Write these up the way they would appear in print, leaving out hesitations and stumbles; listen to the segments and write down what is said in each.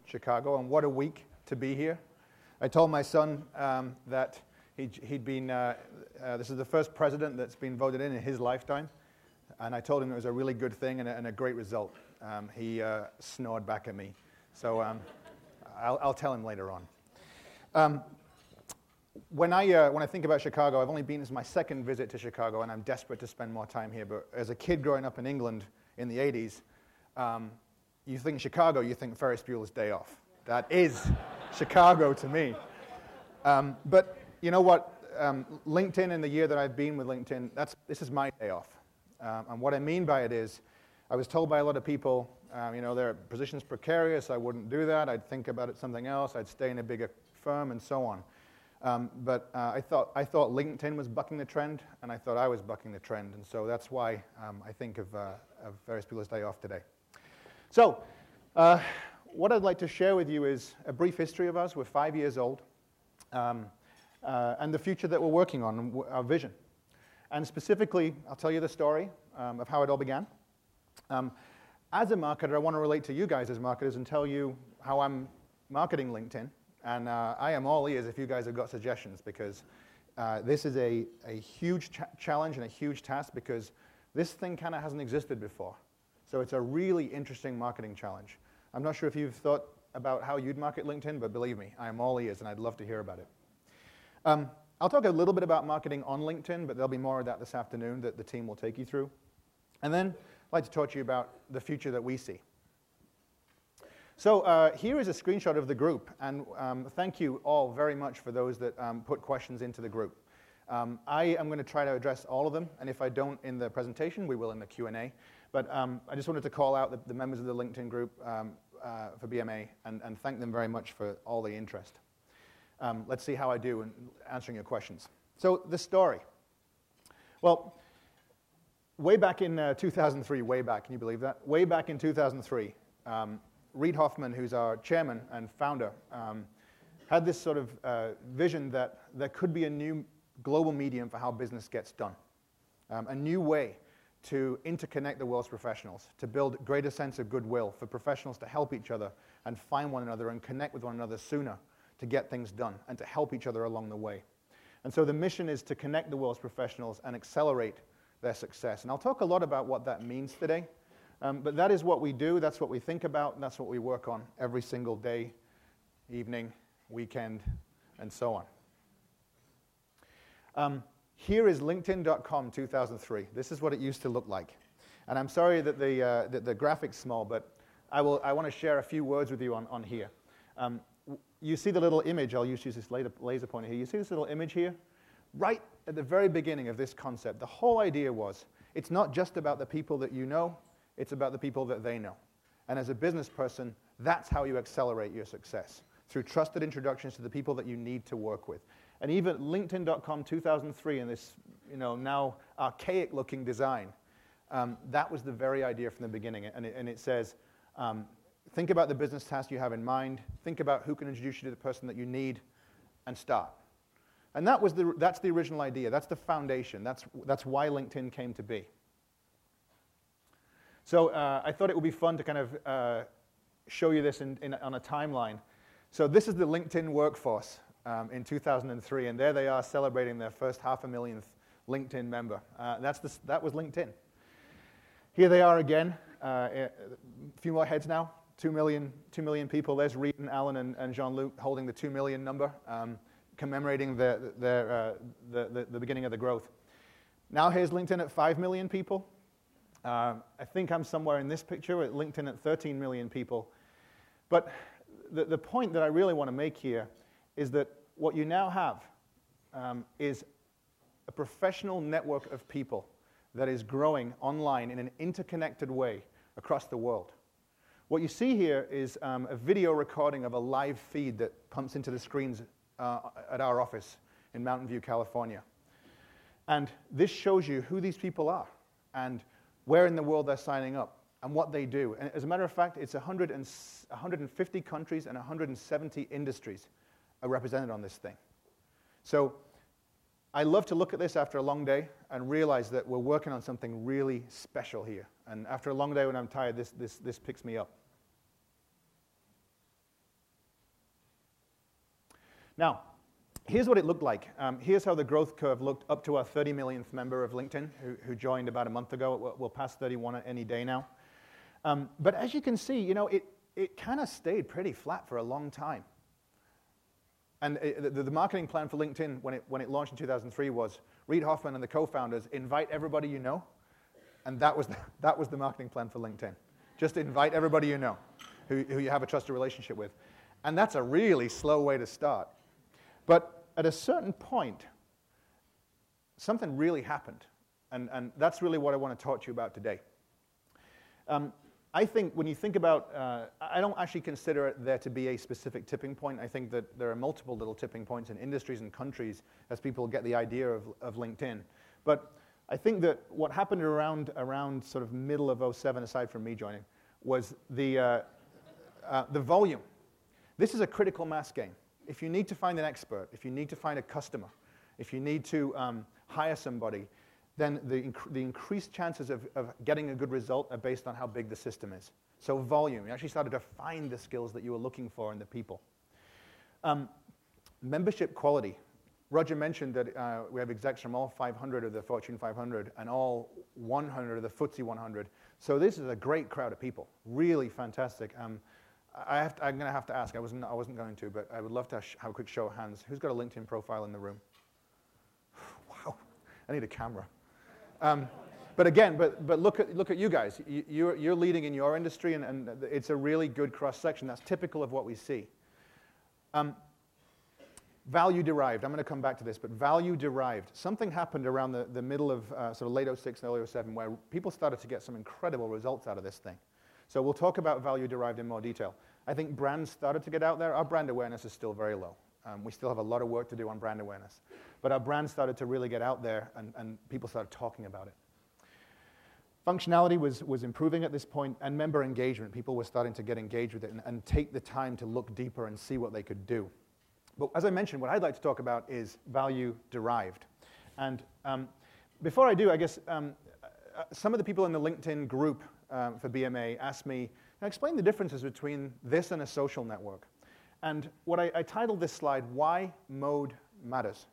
Chicago, and what a week to be here. I told my son that he'd been, this is the first president that's been voted in his lifetime, and I told him it was a really good thing and a great result. He snored back at me, so I'll tell him later on. When I think about Chicago, I've only been, this is my second visit to Chicago, and I'm desperate to spend more time here, but as a kid growing up in England in the 80s, you think Chicago, you think Ferris Bueller's Day Off. That is Chicago to me. But you know what? LinkedIn, in the year that I've been with LinkedIn, this is my day off. And what I mean by it is, I was told by a lot of people, their position's precarious, I wouldn't do that, I'd think about it something else, I'd stay in a bigger firm, and so on. But I thought LinkedIn was bucking the trend, and I thought I was bucking the trend, and so that's why I think of Ferris Bueller's Day Off today. So, what I'd like to share with you is a brief history of us. We're 5 years old, and the future that we're working on, our vision. And specifically, I'll tell you the story of how it all began. As a marketer, I want to relate to you guys as marketers and tell you how I'm marketing LinkedIn. And I am all ears if you guys have got suggestions, because this is a huge challenge and a huge task, because this thing kind of hasn't existed before. So it's a really interesting marketing challenge. I'm not sure if you've thought about how you'd market LinkedIn, but believe me, I am all ears, and I'd love to hear about it. I'll talk a little bit about marketing on LinkedIn, but there'll be more of that this afternoon that the team will take you through. And then I'd like to talk to you about the future that we see. So here is a screenshot of the group, and thank you all very much for those that put questions into the group. I am going to try to address all of them, and if I don't in the presentation, we will in the Q&A. But I just wanted to call out the members of the LinkedIn group for BMA and thank them very much for all the interest. Let's see how I do in answering your questions. So the story. Well, way back in 2003, way back, can you believe that? Way back in 2003, Reid Hoffman, who's our chairman and founder, had this sort of vision that there could be a new global medium for how business gets done, a new way to interconnect the world's professionals, to build greater sense of goodwill for professionals to help each other and find one another and connect with one another sooner to get things done and to help each other along the way. And so the mission is to connect the world's professionals and accelerate their success. And I'll talk a lot about what that means today. But that is what we do, that's what we think about, and that's what we work on every single day, evening, weekend, and so on. Here is LinkedIn.com 2003. This is what it used to look like. And I'm sorry that the graphic's small, but I want to share a few words with you on here. You see the little image, I'll use this laser pointer here. You see this little image here? Right at the very beginning of this concept, the whole idea was, it's not just about the people that you know, it's about the people that they know. And as a business person, that's how you accelerate your success, through trusted introductions to the people that you need to work with. And even LinkedIn.com 2003 in this now archaic-looking design, that was the very idea from the beginning. And it says, think about the business task you have in mind, think about who can introduce you to the person that you need, and start. And that's the original idea. That's the foundation. That's why LinkedIn came to be. So I thought it would be fun to kind of show you this on a timeline. So this is the LinkedIn workforce in 2003, and there they are celebrating their first 500,000th LinkedIn member. That was LinkedIn. Here they are again, a few more heads now, 2 million people. There's Reid and Alan and Jean-Luc holding the 2 million number, commemorating the beginning of the growth. Now here's LinkedIn at 5 million people. I think I'm somewhere in this picture at LinkedIn at 13 million people. But the point that I really want to make here is that what you now have is a professional network of people that is growing online in an interconnected way across the world. What you see here is a video recording of a live feed that pumps into the screens at our office in Mountain View, California. And this shows you who these people are and where in the world they're signing up and what they do. And as a matter of fact, it's 150 countries and 170 industries are represented on this thing. So I love to look at this after a long day and realize that we're working on something really special here. And after a long day when I'm tired, this picks me up. Now, here's what it looked like. Here's how the growth curve looked up to our 30 millionth member of LinkedIn, who joined about a month ago. We'll pass 31 any day now. But as you can see, it kind of stayed pretty flat for a long time. And the marketing plan for LinkedIn, when it launched in 2003, was Reid Hoffman and the co-founders invite everybody you know, and that was the marketing plan for LinkedIn. Just invite everybody you know, who you have a trusted relationship with, and that's a really slow way to start. But at a certain point, something really happened, and that's really what I want to talk to you about today. I think when you think about, I don't actually consider there to be a specific tipping point. I think that there are multiple little tipping points in industries and countries as people get the idea of LinkedIn. But I think that what happened around sort of middle of 2007, aside from me joining, was the volume. This is a critical mass game. If you need to find an expert, if you need to find a customer, if you need to hire somebody, then the increased chances of getting a good result are based on how big the system is. So volume, you actually started to find the skills that you were looking for in the people. Membership quality. Roger mentioned that we have execs from all 500 of the Fortune 500 and all 100 of the FTSE 100. So this is a great crowd of people, really fantastic. I'm going to have to ask, I wasn't going to, but I would love to have a quick show of hands. Who's got a LinkedIn profile in the room? Wow, I need a camera. But again, look at you guys. You're leading in your industry, and it's a really good cross-section. That's typical of what we see. Value derived. I'm going to come back to this, but value derived. Something happened around the middle of sort of late 06 and early 07 where people started to get some incredible results out of this thing. So we'll talk about value derived in more detail. I think brands started to get out there. Our brand awareness is still very low. We still have a lot of work to do on brand awareness. But our brand started to really get out there, and people started talking about it. Functionality was improving at this point, and member engagement. People were starting to get engaged with it and take the time to look deeper and see what they could do. But as I mentioned, what I'd like to talk about is value derived. And before I do, I guess some of the people in the LinkedIn group for BMA asked me, explain the differences between this and a social network. And what I titled this slide, Why Mode Matters.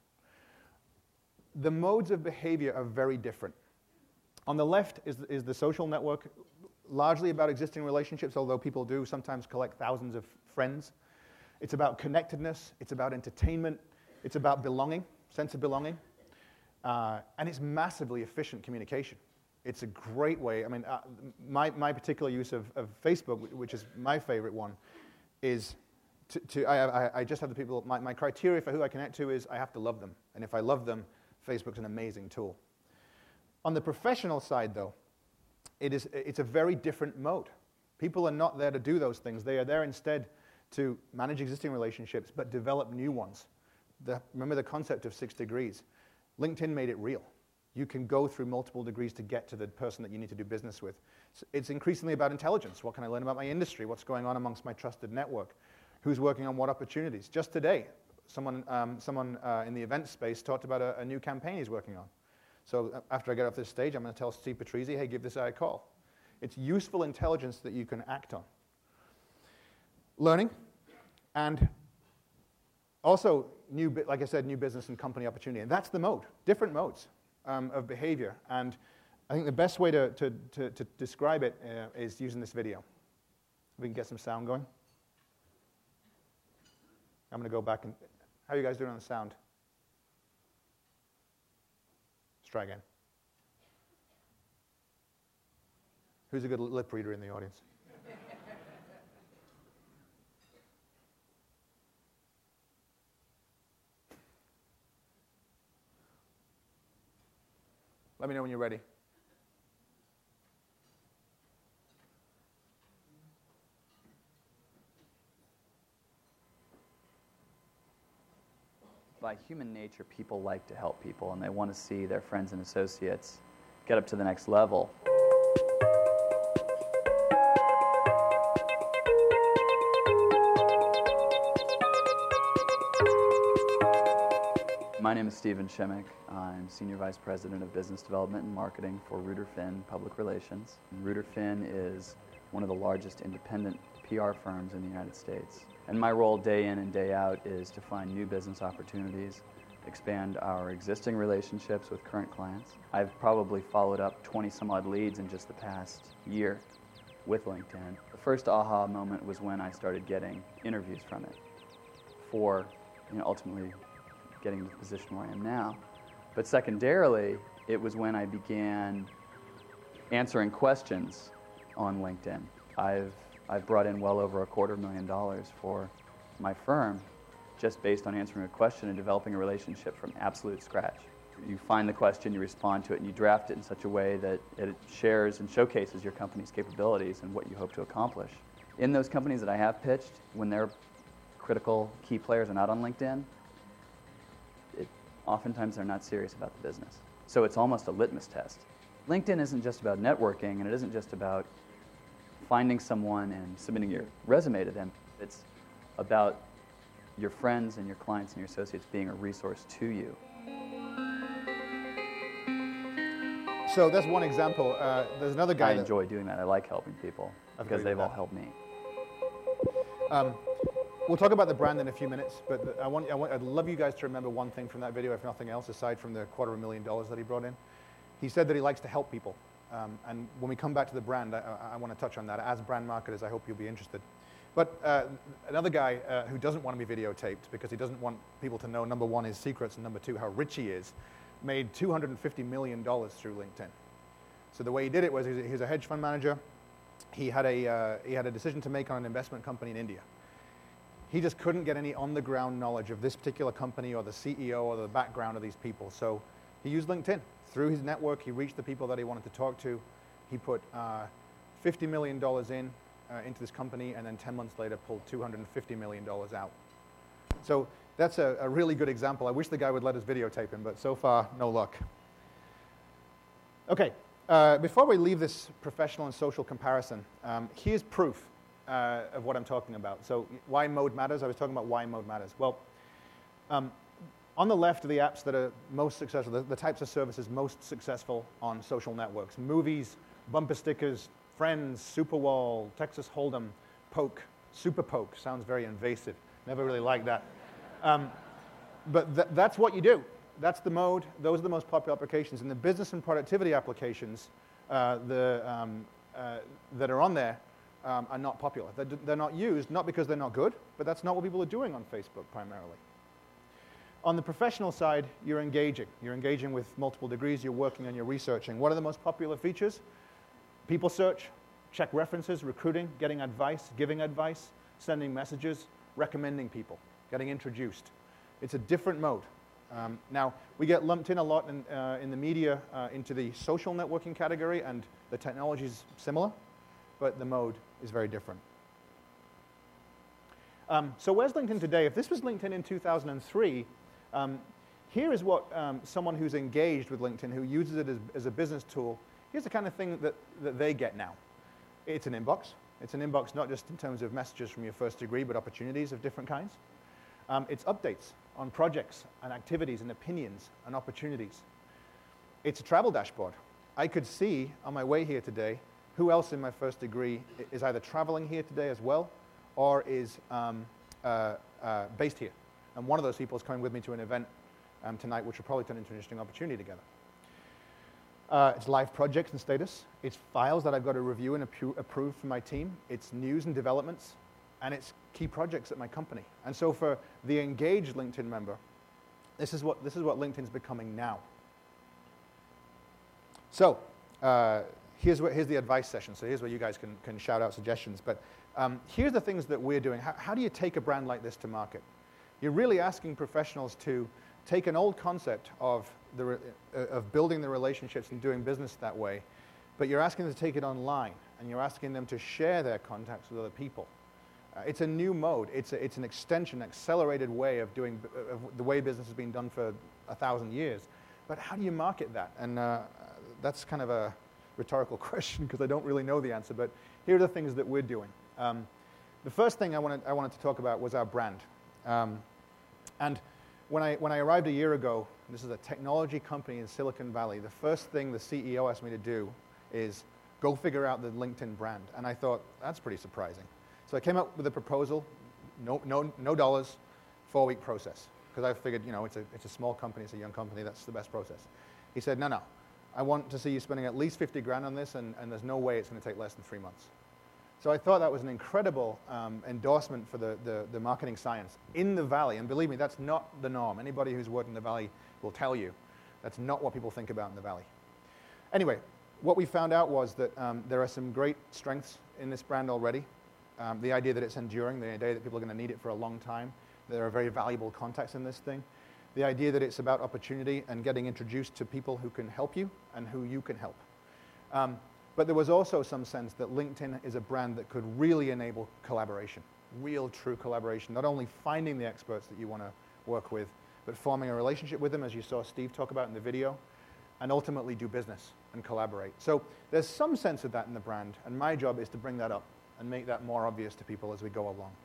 The modes of behavior are very different. On the left is the social network, largely about existing relationships, although people do sometimes collect thousands of friends. It's about connectedness, it's about entertainment, it's about belonging, sense of belonging, and it's massively efficient communication. It's a great way. I mean, my particular use of Facebook, which is my favorite one, is I just have the people, my criteria for who I connect to is I have to love them. And if I love them, Facebook's an amazing tool. On the professional side, though, it's a very different mode. People are not there to do those things. They are there instead to manage existing relationships, but develop new ones. Remember the concept of 6 degrees. LinkedIn made it real. You can go through multiple degrees to get to the person that you need to do business with. So it's increasingly about intelligence. What can I learn about my industry? What's going on amongst my trusted network? Who's working on what opportunities? Just today, someone in the event space talked about a new campaign he's working on. So after I get off this stage, I'm going to tell Steve Patrizzi, hey, give this guy a call. It's useful intelligence that you can act on. Learning, and also, like I said, new business and company opportunity. And that's the mode, different modes of behavior. And I think the best way to describe it is using this video. If we can get some sound going. I'm going to go back and, how are you guys doing on the sound? Let's try again. Who's a good lip reader in the audience? Let me know when you're ready. By human nature, people like to help people, and they want to see their friends and associates get up to the next level. My name is Stephen Shimmick. I'm Senior Vice President of Business Development and Marketing for Reuter Finn Public Relations. Reuter Finn is one of the largest independent PR firms in the United States. And my role day in and day out is to find new business opportunities, expand our existing relationships with current clients. I've probably followed up 20 some odd leads in just the past year with LinkedIn. The first aha moment was when I started getting interviews from it for ultimately getting to the position where I am now. But secondarily, it was when I began answering questions on LinkedIn. I've brought in well over $250,000 for my firm just based on answering a question and developing a relationship from absolute scratch. You find the question, you respond to it, and you draft it in such a way that it shares and showcases your company's capabilities and what you hope to accomplish. In those companies that I have pitched, when their critical key players are not on LinkedIn, oftentimes they're not serious about the business. So it's almost a litmus test. LinkedIn isn't just about networking, and it isn't just about finding someone and submitting your resume to them. It's about your friends and your clients and your associates being a resource to you. So that's one example. There's another guy I enjoy doing that. I like helping people because they've all helped me. We'll talk about the brand in a few minutes, but I'd love you guys to remember one thing from that video, if nothing else, aside from the $250,000 that he brought in. He said that he likes to help people. And when we come back to the brand, I want to touch on that. As brand marketers, I hope you'll be interested. But another guy who doesn't want to be videotaped because he doesn't want people to know, number one, his secrets, and number two, how rich he is, made $250 million through LinkedIn. So the way he did it was he's a hedge fund manager. He had a decision to make on an investment company in India. He just couldn't get any on-the-ground knowledge of this particular company or the CEO or the background of these people. So he used LinkedIn. Through his network, he reached the people that he wanted to talk to. He put $50 million into this company, and then 10 months later pulled $250 million out. So that's a really good example. I wish the guy would let us videotape him, but so far, no luck. Okay, before we leave this professional and social comparison, here's proof of what I'm talking about. So why mode matters. I was talking about why mode matters. Well, on the left are the apps that are most successful, the types of services most successful on social networks. Movies, bumper stickers, Friends, Superwall, Texas Hold'em, Poke, Super Poke. Sounds very invasive. Never really liked that. But that's what you do. That's the mode. Those are the most popular applications. And the business and productivity applications that are on there are not popular. They're not used, not because they're not good, but that's not what people are doing on Facebook primarily. On the professional side, you're engaging. You're engaging with multiple degrees. You're working and you're researching. What are the most popular features? People search, check references, recruiting, getting advice, giving advice, sending messages, recommending people, getting introduced. It's a different mode. Now, we get lumped in a lot in the media into the social networking category, and the technology is similar, but the mode is very different. So where's LinkedIn today? If this was LinkedIn in 2003, here is what someone who's engaged with LinkedIn, who uses it as a business tool, here's the kind of thing that they get now. It's an inbox. It's an inbox not just in terms of messages from your first degree, but opportunities of different kinds. It's updates on projects and activities and opinions and opportunities. It's a travel dashboard. I could see on my way here today who else in my first degree is either traveling here today as well or is based here. And one of those people is coming with me to an event tonight, which will probably turn into an interesting opportunity together. It's live projects and status. It's files that I've got to review and approve for my team. It's news and developments. And it's key projects at my company. And so for the engaged LinkedIn member, this is what LinkedIn's becoming now. So here's the advice session. So here's where you guys can shout out suggestions. But here's the things that we're doing. How do you take a brand like this to market? You're really asking professionals to take an old concept of building the relationships and doing business that way, but you're asking them to take it online, and you're asking them to share their contacts with other people. It's a new mode. It's an extension, accelerated way of doing the way business has been done for 1,000 years. But how do you market that? And that's kind of a rhetorical question because I don't really know the answer. But here are the things that we're doing. The first thing I wanted to talk about was our brand. And when I arrived a year ago, this is a technology company in Silicon Valley, the first thing the CEO asked me to do is go figure out the LinkedIn brand. And I thought, that's pretty surprising. So I came up with a proposal, no dollars, 4-week process. Because I figured, it's a small company, it's a young company, that's the best process. He said, no, I want to see you spending at least 50 grand on this, and there's no way it's going to take less than 3 months. So I thought that was an incredible endorsement for the marketing science in the Valley. And believe me, that's not the norm. Anybody who's worked in the Valley will tell you that's not what people think about in the Valley. Anyway, what we found out was that there are some great strengths in this brand already. The idea that it's enduring, the idea that people are going to need it for a long time. There are very valuable contacts in this thing. The idea that it's about opportunity and getting introduced to people who can help you and who you can help. But there was also some sense that LinkedIn is a brand that could really enable collaboration, real true collaboration, not only finding the experts that you want to work with, but forming a relationship with them, as you saw Steve talk about in the video, and ultimately do business and collaborate. So there's some sense of that in the brand, and my job is to bring that up and make that more obvious to people as we go along.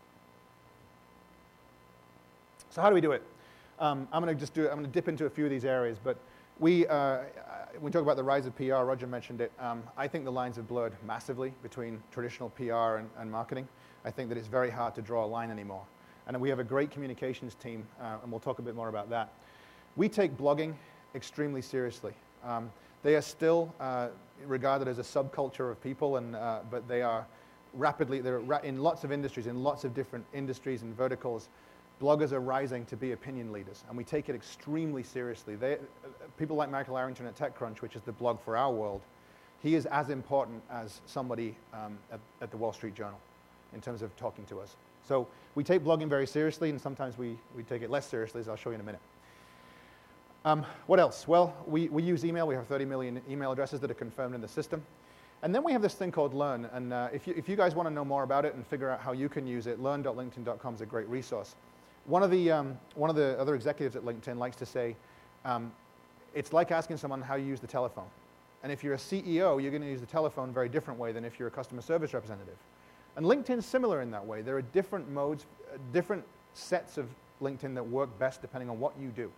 So how do we do it? I'm going to dip into a few of these areas, but we talk about the rise of PR. Roger mentioned it. I think the lines have blurred massively between traditional PR and marketing. I think that it's very hard to draw a line anymore. And we have a great communications team, and we'll talk a bit more about that. We take blogging extremely seriously. They are still regarded as a subculture of people, but they are rapidly, they're in lots of industries, in lots of different industries and verticals. Bloggers are rising to be opinion leaders, and we take it extremely seriously. People like Michael Arrington at TechCrunch, which is the blog for our world, he is as important as somebody at the Wall Street Journal in terms of talking to us. So we take blogging very seriously, and sometimes we take it less seriously, as I'll show you in a minute. What else? Well, we use email. We have 30 million email addresses that are confirmed in the system. And then we have this thing called Learn, and if you guys want to know more about it and figure out how you can use it, learn.linkedin.com is a great resource. One of the other executives at LinkedIn likes to say, it's like asking someone how you use the telephone. And if you're a CEO, you're going to use the telephone a very different way than if you're a customer service representative. And LinkedIn's similar in that way. There are different modes, different sets of LinkedIn that work best depending on what you do.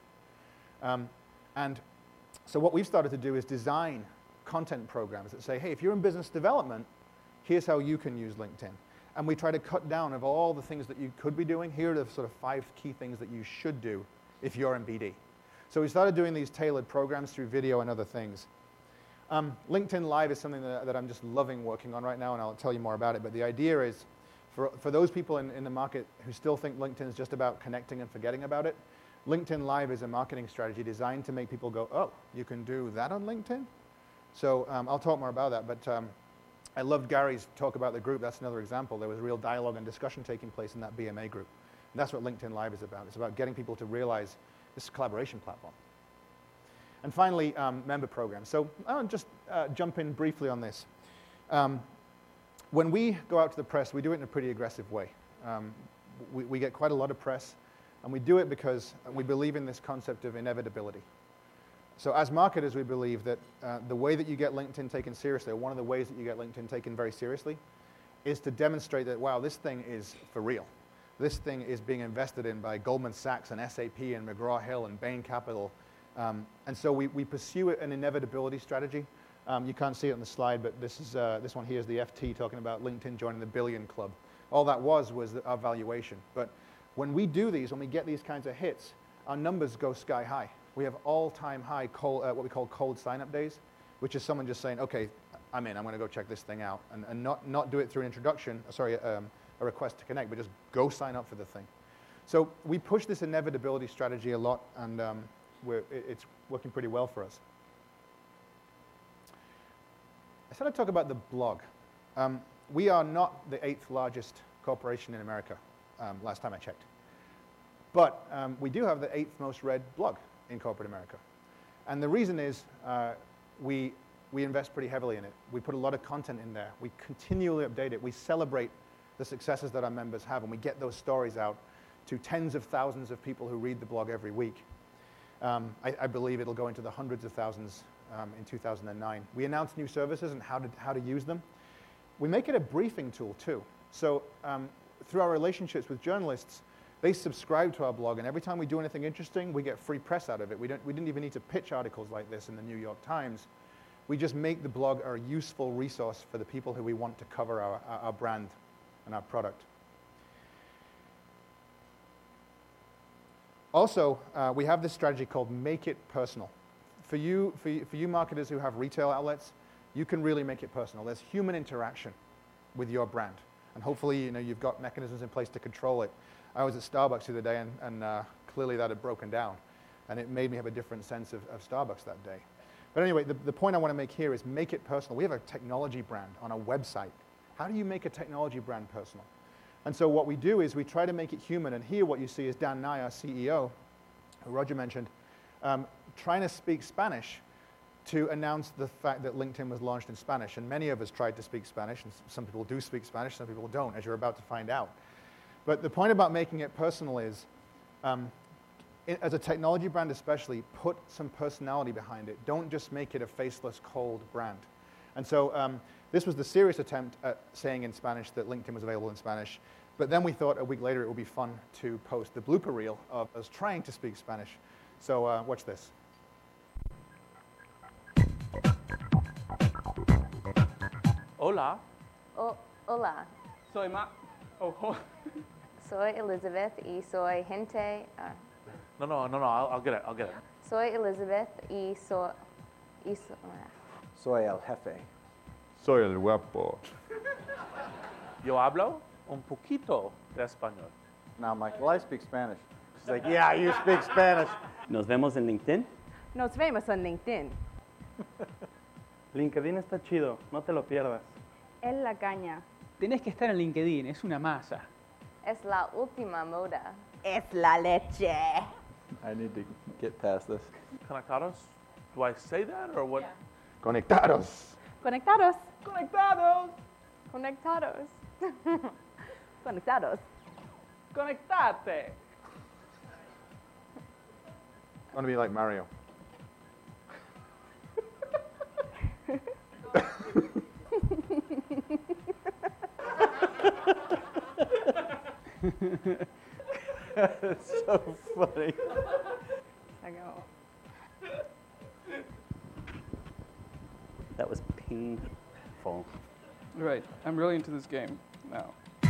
And so what we've started to do is design content programs that say, hey, if you're in business development, here's how you can use LinkedIn. And we try to cut down of all the things that you could be doing. Here are the sort of 5 key things that you should do if you're in BD. So we started doing these tailored programs through video and other things. LinkedIn Live is something that I'm just loving working on right now, and I'll tell you more about it. But the idea is, for those people in the market who still think LinkedIn is just about connecting and forgetting about it, LinkedIn Live is a marketing strategy designed to make people go, oh, you can do that on LinkedIn? So I'll talk more about that. But I loved Gary's talk about the group. That's another example. There was real dialogue and discussion taking place in that BMA group. And that's what LinkedIn Live is about. It's about getting people to realize this is a collaboration platform. And finally, member programs. So I'll just jump in briefly on this. When we go out to the press, we do it in a pretty aggressive way. We get quite a lot of press, and we do it because we believe in this concept of inevitability. So as marketers, we believe that the way that you get LinkedIn taken seriously, or one of the ways that you get LinkedIn taken very seriously, is to demonstrate that, wow, this thing is for real. This thing is being invested in by Goldman Sachs and SAP and McGraw-Hill and Bain Capital. And so we pursue an inevitability strategy. You can't see it on the slide, but this one here is the FT talking about LinkedIn joining the billion club. All that was our valuation. But when we do these, when we get these kinds of hits, our numbers go sky high. We have all-time high what we call cold sign-up days, which is someone just saying, okay, I'm in, I'm going to go check this thing out, and not do it through an introduction, a request to connect, but just go sign up for the thing. So we push this inevitability strategy a lot, and it's working pretty well for us. I said I'd talk about the blog. We are not the 8th largest corporation in America, last time I checked. But we do have the 8th most read blog in corporate America. And the reason is we invest pretty heavily in it. We put a lot of content in there. We continually update it. We celebrate the successes that our members have, and we get those stories out to tens of thousands of people who read the blog every week. I believe it'll go into the hundreds of thousands in 2009. We announce new services and how to use them. We make it a briefing tool too. So through our relationships with journalists, they subscribe to our blog, and every time we do anything interesting, we get free press out of it. We didn't even need to pitch articles like this in the New York Times. We just make the blog a useful resource for the people who we want to cover our brand. and our product. Also, we have this strategy called Make It Personal. For you marketers who have retail outlets, you can really make it personal. There's human interaction with your brand. And hopefully, you've got mechanisms in place to control it. I was at Starbucks the other day, and clearly that had broken down. And it made me have a different sense of Starbucks that day. But anyway, the point I want to make here is make it personal. We have a technology brand on a website. How do you make a technology brand personal? And so what we do is we try to make it human. And here what you see is Dan Nye, our CEO, who Roger mentioned, trying to speak Spanish to announce the fact that LinkedIn was launched in Spanish. And many of us tried to speak Spanish, and some people do speak Spanish, some people don't, as you're about to find out. But the point about making it personal is, as a technology brand especially, put some personality behind it. Don't just make it a faceless, cold brand. And so this was the serious attempt at saying in Spanish that LinkedIn was available in Spanish. But then we thought a week later it would be fun to post the blooper reel of us trying to speak Spanish. So watch this. Hola. Hola. Soy Soy Elizabeth y soy gente. No, I'll get it. Soy Elizabeth y soy. Soy el jefe. Soy el guapo. Yo hablo un poquito de español. Now, Michael, I speak Spanish. She's like, yeah, you speak Spanish. Nos vemos en LinkedIn. Nos vemos en LinkedIn. LinkedIn está chido, no te lo pierdas. Es la caña. Tenés que estar en LinkedIn, es una masa. Es la última moda. Es la leche. I need to get past this. Conectados? Do I say that or what? Yeah. Conectados. Conectados. Conectados. Conectados. Conectados. Conectate. I want to be like Mario. It's so funny. I go. That was painful. Right, I'm really into this game now.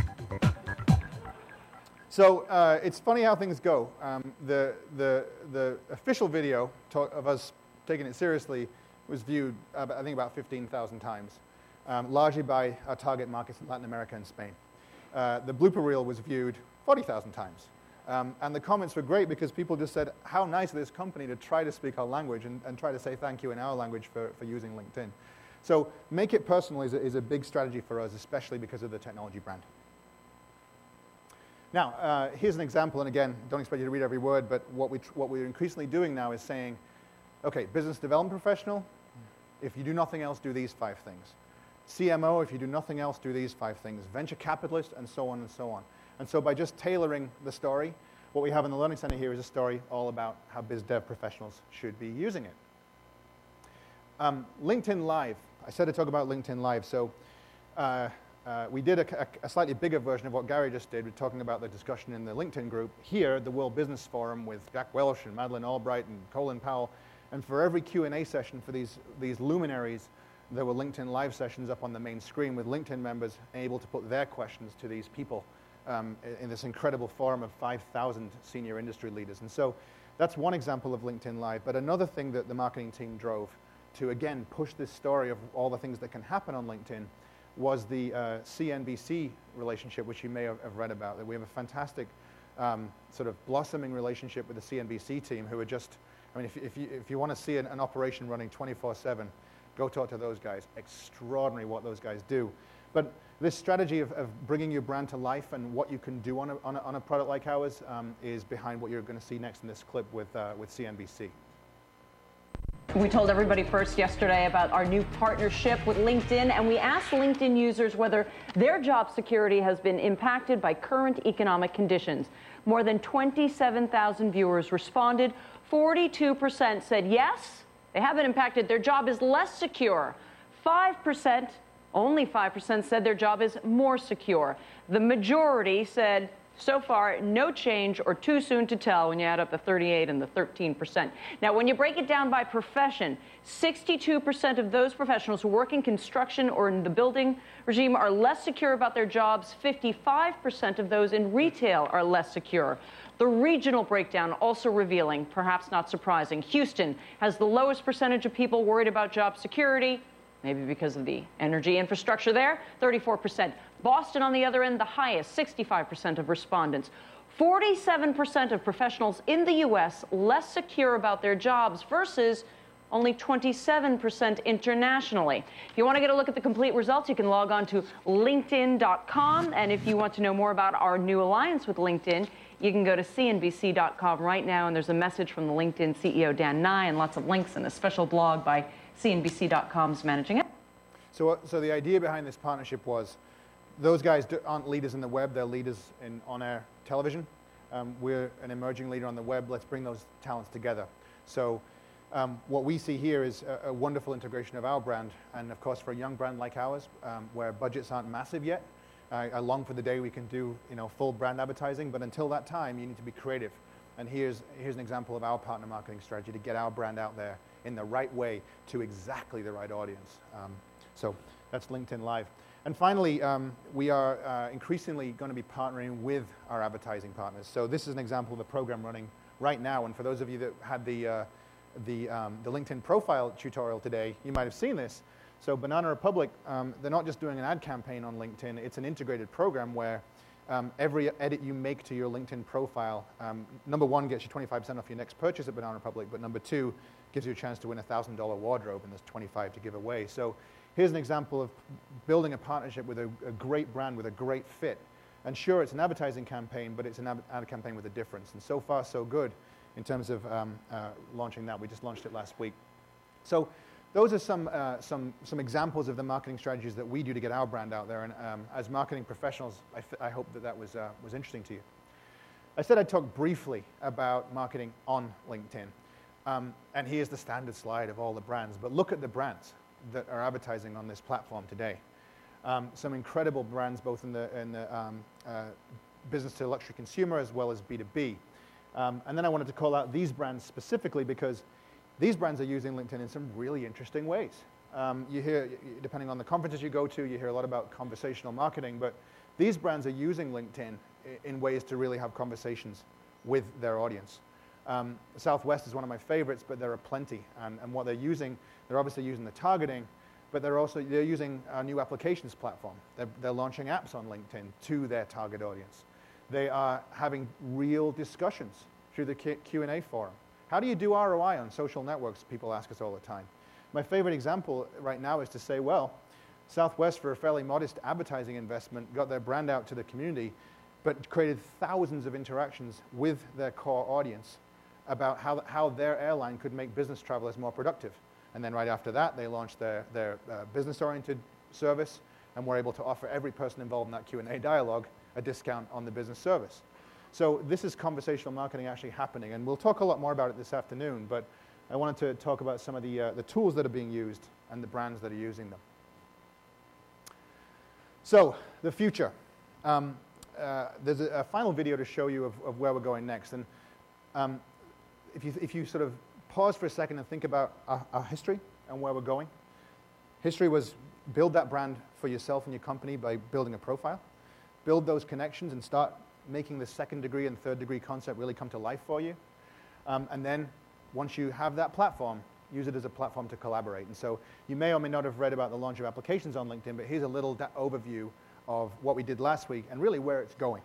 So it's funny how things go. The official video of us taking it seriously was viewed, I think, about 15,000 times, largely by our target markets in Latin America and Spain. The blooper reel was viewed 40,000 times. And the comments were great because people just said, how nice of this company to try to speak our language and try to say thank you in our language for using LinkedIn. So make it personal is a big strategy for us, especially because of the technology brand. Now, here's an example, and again, don't expect you to read every word, but what we're increasingly doing now is saying, okay, business development professional, if you do nothing else, do these 5 things. CMO, if you do nothing else, do these 5 things. Venture capitalist, and so on and so on. And so by just tailoring the story, what we have in the Learning Center here is a story all about how biz dev professionals should be using it. LinkedIn Live. I said to talk about LinkedIn Live. So we did a slightly bigger version of what Gary just did. We're talking about the discussion in the LinkedIn group. Here, the World Business Forum with Jack Welch and Madeleine Albright and Colin Powell. And for every Q&A session for these luminaries, there were LinkedIn Live sessions up on the main screen with LinkedIn members able to put their questions to these people in this incredible forum of 5,000 senior industry leaders. And so that's one example of LinkedIn Live. But another thing that the marketing team drove to, again, push this story of all the things that can happen on LinkedIn was the CNBC relationship, which you may have read about. That we have a fantastic sort of blossoming relationship with the CNBC team, who are just, I mean, if you want to see an operation running 24/7, go talk to those guys. Extraordinary what those guys do. But this strategy of bringing your brand to life and what you can do on a product like ours is behind what you're going to see next in this clip with CNBC. We told everybody first yesterday about our new partnership with LinkedIn, and we asked LinkedIn users whether their job security has been impacted by current economic conditions. More than 27,000 viewers responded. 42% said yes, they have been impacted. Their job is less secure. 5%, only 5% said their job is more secure. The majority said So far, no change or too soon to tell when you add up the 38 and the 13%. Now, when you break it down by profession, 62% of those professionals who work in construction or in the building regime are less secure about their jobs. 55% of those in retail are less secure. The regional breakdown also revealing, perhaps not surprising, Houston has the lowest percentage of people worried about job security, maybe because of the energy infrastructure there, 34%. Boston, on the other end, the highest, 65% of respondents. 47% of professionals in the U.S. less secure about their jobs versus only 27% internationally. If you want to get a look at the complete results, you can log on to LinkedIn.com. And if you want to know more about our new alliance with LinkedIn, you can go to CNBC.com right now, and there's a message from the LinkedIn CEO, Dan Nye, and lots of links and a special blog by CNBC.com's managing it. So the idea behind this partnership was those guys aren't leaders in the web, they're leaders in on-air television. We're an emerging leader on the web. Let's bring those talents together. So what we see here is a wonderful integration of our brand, and of course for a young brand like ours, where budgets aren't massive yet, I long for the day we can do full brand advertising, but until that time you need to be creative. And here's an example of our partner marketing strategy to get our brand out there in the right way to exactly the right audience. So that's LinkedIn Live. And finally, we are increasingly going to be partnering with our advertising partners. So this is an example of a program running right now. And for those of you that had the LinkedIn profile tutorial today, you might have seen this. So Banana Republic, they're not just doing an ad campaign on LinkedIn. It's an integrated program where every edit you make to your LinkedIn profile, number one, gets you 25% off your next purchase at Banana Republic, but number two, gives you a chance to win a $1,000 wardrobe, and there's 25 to give away. So here's an example of building a partnership with a great brand with a great fit. And sure, it's an advertising campaign, but it's an ad campaign with a difference. And so far, so good in terms of launching that. We just launched it last week. So those are some examples of the marketing strategies that we do to get our brand out there. And as marketing professionals, I hope that was interesting to you. I said I'd talk briefly about marketing on LinkedIn. And here's the standard slide of all the brands. But look at the brands that are advertising on this platform today. Some incredible brands, both in the business to luxury consumer as well as B2B. And then I wanted to call out these brands specifically because these brands are using LinkedIn in some really interesting ways. You hear, depending on the conferences you go to, you hear a lot about conversational marketing, but these brands are using LinkedIn in ways to really have conversations with their audience. Southwest is one of my favorites, but there are plenty. And what they're using, they're obviously using the targeting, but they're using a new applications platform. They're launching apps on LinkedIn to their target audience. They are having real discussions through the Q&A forum. How do you do ROI on social networks? People ask us all the time. My favorite example right now is to say, well, Southwest, for a fairly modest advertising investment, got their brand out to the community, but created thousands of interactions with their core audience about how their airline could make business travelers more productive. And then right after that, they launched their business-oriented service and were able to offer every person involved in that Q&A dialogue a discount on the business service. So this is conversational marketing actually happening, and we'll talk a lot more about it this afternoon, but I wanted to talk about some of the tools that are being used and the brands that are using them. So, the future. There's a final video to show you of where we're going next, and if you sort of pause for a second and think about our history and where we're going. History was build that brand for yourself and your company by building a profile. Build those connections and start making the second degree and third degree concept really come to life for you. And then once you have that platform, use it as a platform to collaborate. And so you may or may not have read about the launch of applications on LinkedIn, but here's a little overview of what we did last week and really where it's going.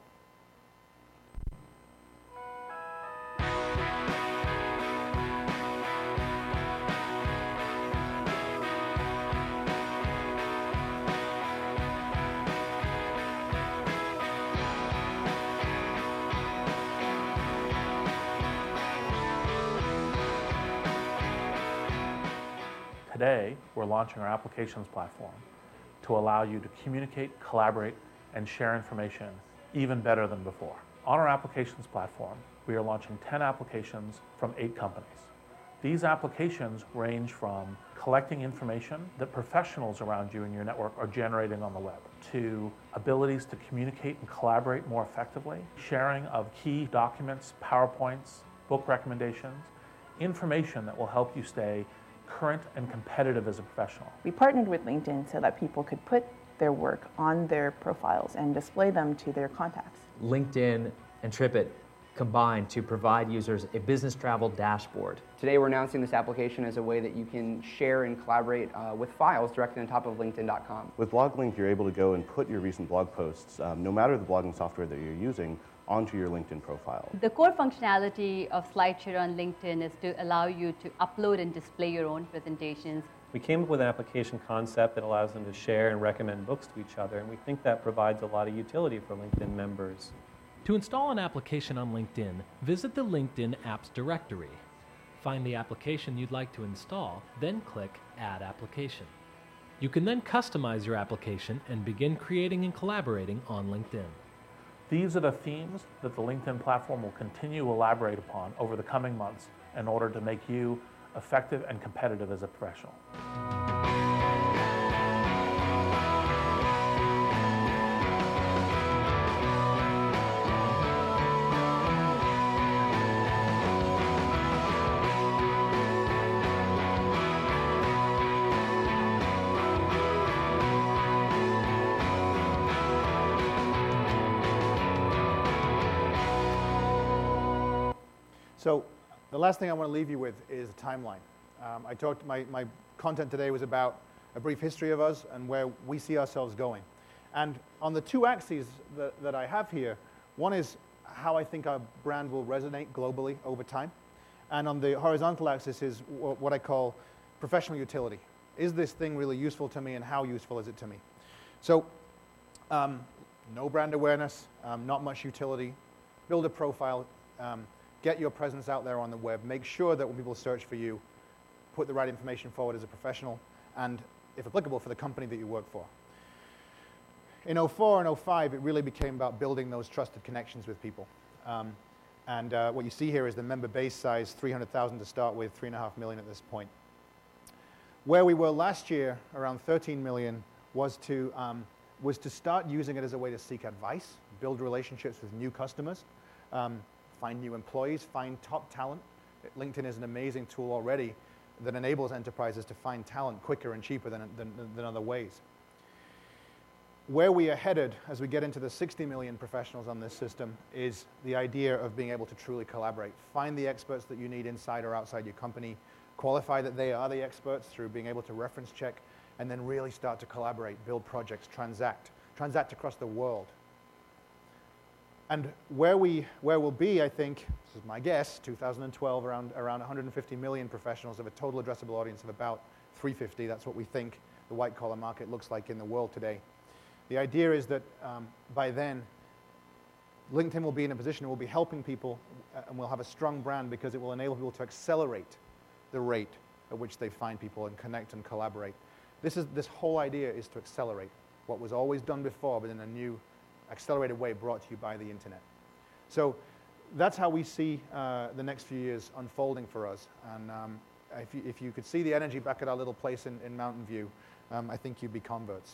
Today, we're launching our applications platform to allow you to communicate, collaborate, and share information even better than before. On our applications platform, we are launching 10 applications from 8 companies. These applications range from collecting information that professionals around you in your network are generating on the web, to abilities to communicate and collaborate more effectively, sharing of key documents, PowerPoints, book recommendations, information that will help you stay current and competitive as a professional. We partnered with LinkedIn so that people could put their work on their profiles and display them to their contacts. LinkedIn and TripIt combined to provide users a business travel dashboard. Today we're announcing this application as a way that you can share and collaborate with files directly on top of LinkedIn.com. With BlogLink, you're able to go and put your recent blog posts, no matter the blogging software that you're using, onto your LinkedIn profile. The core functionality of SlideShare on LinkedIn is to allow you to upload and display your own presentations. We came up with an application concept that allows them to share and recommend books to each other, and we think that provides a lot of utility for LinkedIn members. To install an application on LinkedIn, visit the LinkedIn Apps directory. Find the application you'd like to install, then click Add Application. You can then customize your application and begin creating and collaborating on LinkedIn. These are the themes that the LinkedIn platform will continue to elaborate upon over the coming months in order to make you effective and competitive as a professional. So the last thing I want to leave you with is a timeline. My content today was about a brief history of us and where we see ourselves going. And on the two axes that I have here, one is how I think our brand will resonate globally over time. And on the horizontal axis is what I call professional utility. Is this thing really useful to me, and how useful is it to me? So no brand awareness, not much utility, build a profile, get your presence out there on the web, make sure that when people search for you, put the right information forward as a professional, and if applicable, for the company that you work for. In 2004 and 2005, it really became about building those trusted connections with people. What you see here is the member base size, 300,000 to start with, 3.5 million at this point. Where we were last year, around 13 million, was to start using it as a way to seek advice, build relationships with new customers, find new employees, find top talent. LinkedIn is an amazing tool already that enables enterprises to find talent quicker and cheaper than other ways. Where we are headed as we get into the 60 million professionals on this system is the idea of being able to truly collaborate. Find the experts that you need inside or outside your company, qualify that they are the experts through being able to reference check, and then really start to collaborate, build projects, transact across the world. And where we'll be, I think, this is my guess, 2012, around 150 million professionals of a total addressable audience of about 350. That's what we think the white-collar market looks like in the world today. The idea is that by then, LinkedIn will be in a position, we'll be helping people, and we'll have a strong brand because it will enable people to accelerate the rate at which they find people and connect and collaborate. This whole idea is to accelerate what was always done before, but in a new, accelerated way brought to you by the internet. So that's how we see the next few years unfolding for us. And if you could see the energy back at our little place in Mountain View, I think you'd be converts.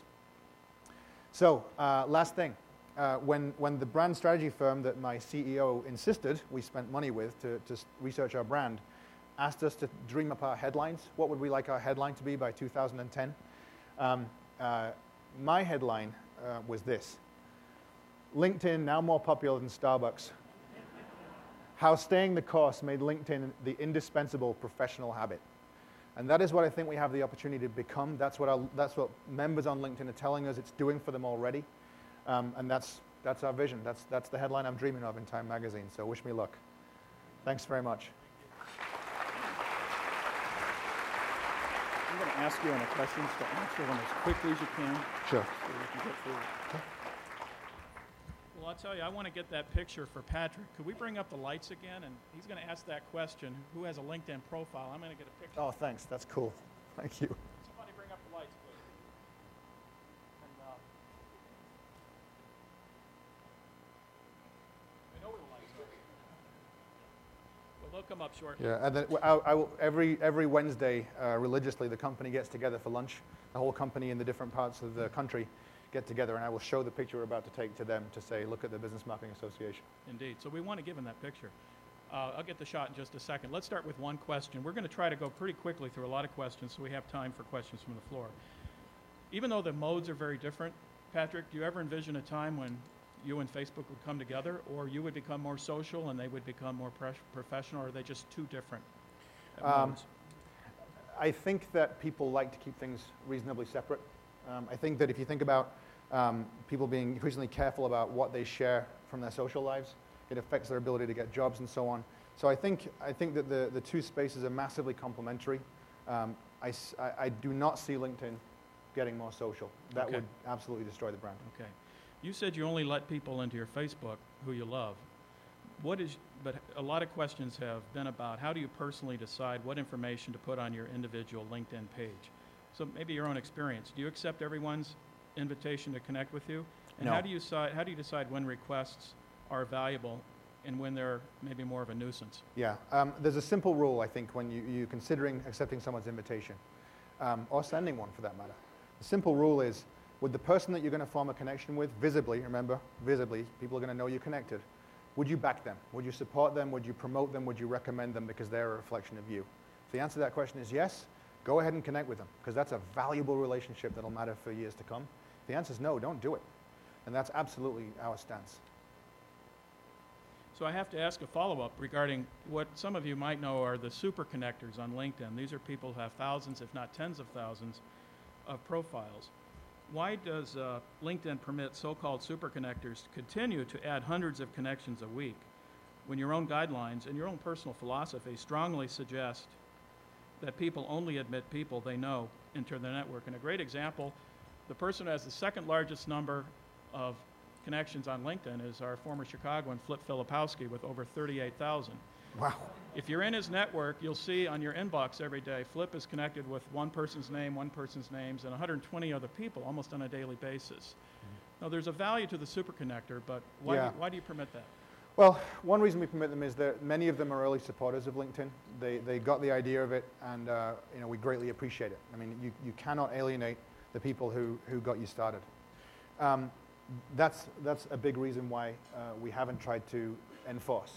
So last thing, when the brand strategy firm that my CEO insisted we spent money with to research our brand asked us to dream up our headlines, what would we like our headline to be by 2010? My headline was this: LinkedIn now more popular than Starbucks. How staying the course made LinkedIn the indispensable professional habit. And that is what I think we have the opportunity to become. That's what members on LinkedIn are telling us it's doing for them already. And that's our vision. That's the headline I'm dreaming of in Time Magazine. So wish me luck. Thanks very much. I'm going to ask you any questions to answer them as quickly as you can. Sure. So we can get through it. Okay. Well, I'll tell you, I want to get that picture for Patrick. Could we bring up the lights again? And he's going to ask that question, who has a LinkedIn profile? I'm going to get a picture. Oh, thanks. That's cool. Thank you. Somebody bring up the lights, please. And, I know where the lights are. But They'll come up shortly. Yeah, and then every Wednesday, religiously, the company gets together for lunch. The whole company in the different parts of the country get together, and I will show the picture we're about to take to them to say, look at the Business Marketing Association. Indeed. So we want to give them that picture. I'll get the shot in just a second. Let's start with one question. We're going to try to go pretty quickly through a lot of questions so we have time for questions from the floor. Even though the modes are very different, Patrick, do you ever envision a time when you and Facebook would come together, or you would become more social and they would become more professional, or are they just too different modes? I think that people like to keep things reasonably separate. I think that if you think about people being increasingly careful about what they share from their social lives, it affects their ability to get jobs and so on. So I think that the two spaces are massively complementary. I do not see LinkedIn getting more social. That would absolutely destroy the brand. Okay. You said you only let people into your Facebook who you love. But a lot of questions have been about how do you personally decide what information to put on your individual LinkedIn page? So maybe your own experience. Do you accept everyone's invitation to connect with you? And No. how do you decide when requests are valuable and when they're maybe more of a nuisance? Yeah, there's a simple rule, I think, when you're considering accepting someone's invitation, or sending one for that matter. The simple rule is, would the person that you're going to form a connection with, visibly, remember, visibly, people are going to know you're connected, would you back them? Would you support them? Would you promote them? Would you recommend them because they're a reflection of you? If the answer to that question is yes, go ahead and connect with them, because that's a valuable relationship that'll matter for years to come. If the answer is no, don't do it. And that's absolutely our stance. So I have to ask a follow-up regarding what some of you might know are the super connectors on LinkedIn. These are people who have thousands, if not tens of thousands, of profiles. Why does LinkedIn permit so-called super connectors to continue to add hundreds of connections a week when your own guidelines and your own personal philosophy strongly suggest that people only admit people they know into their network? And a great example, the person who has the second largest number of connections on LinkedIn is our former Chicagoan, Flip Filipowski, with over 38,000. Wow. If you're in his network, you'll see on your inbox every day, Flip is connected with one person's name, one person's names, and 120 other people almost on a daily basis. Now, there's a value to the super connector, but why do you permit that? Well, one reason we permit them is that many of them are early supporters of LinkedIn. They got the idea of it, and we greatly appreciate it. I mean, you cannot alienate the people who got you started. That's a big reason why we haven't tried to enforce.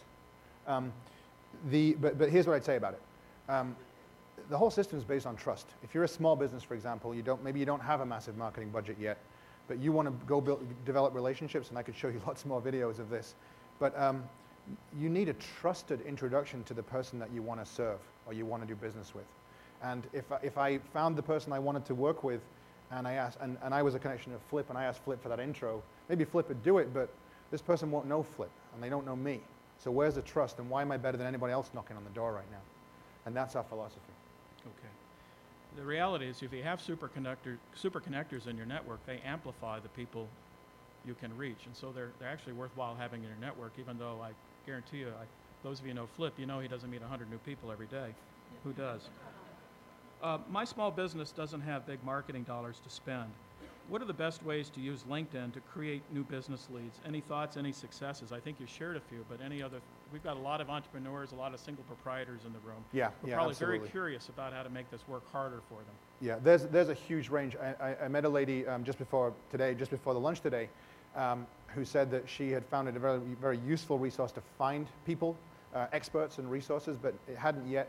But here's what I'd say about it. The whole system is based on trust. If you're a small business, for example, maybe you don't have a massive marketing budget yet, but you want to go develop relationships, and I could show you lots more videos of this. But you need a trusted introduction to the person that you want to serve or you want to do business with. And if I found the person I wanted to work with, and I asked, and I was a connection of Flip, and I asked Flip for that intro, maybe Flip would do it, but this person won't know Flip, and they don't know me. So where's the trust, and why am I better than anybody else knocking on the door right now? And that's our philosophy. Okay. The reality is if you have super connectors in your network, they amplify the people you can reach. And so they're actually worthwhile having in your network, even though I guarantee you, those of you who know Flip, you know he doesn't meet 100 new people every day. Who does? My small business doesn't have big marketing dollars to spend. What are the best ways to use LinkedIn to create new business leads? Any thoughts, any successes? I think you shared a few, but any other? We've got a lot of entrepreneurs, a lot of single proprietors in the room. Yeah, We're yeah, probably absolutely. very curious about how to make this work harder for them. Yeah, there's a huge range. I met a lady just before the lunch today, who said that she had found it a very, very useful resource to find people, experts and resources, but it hadn't yet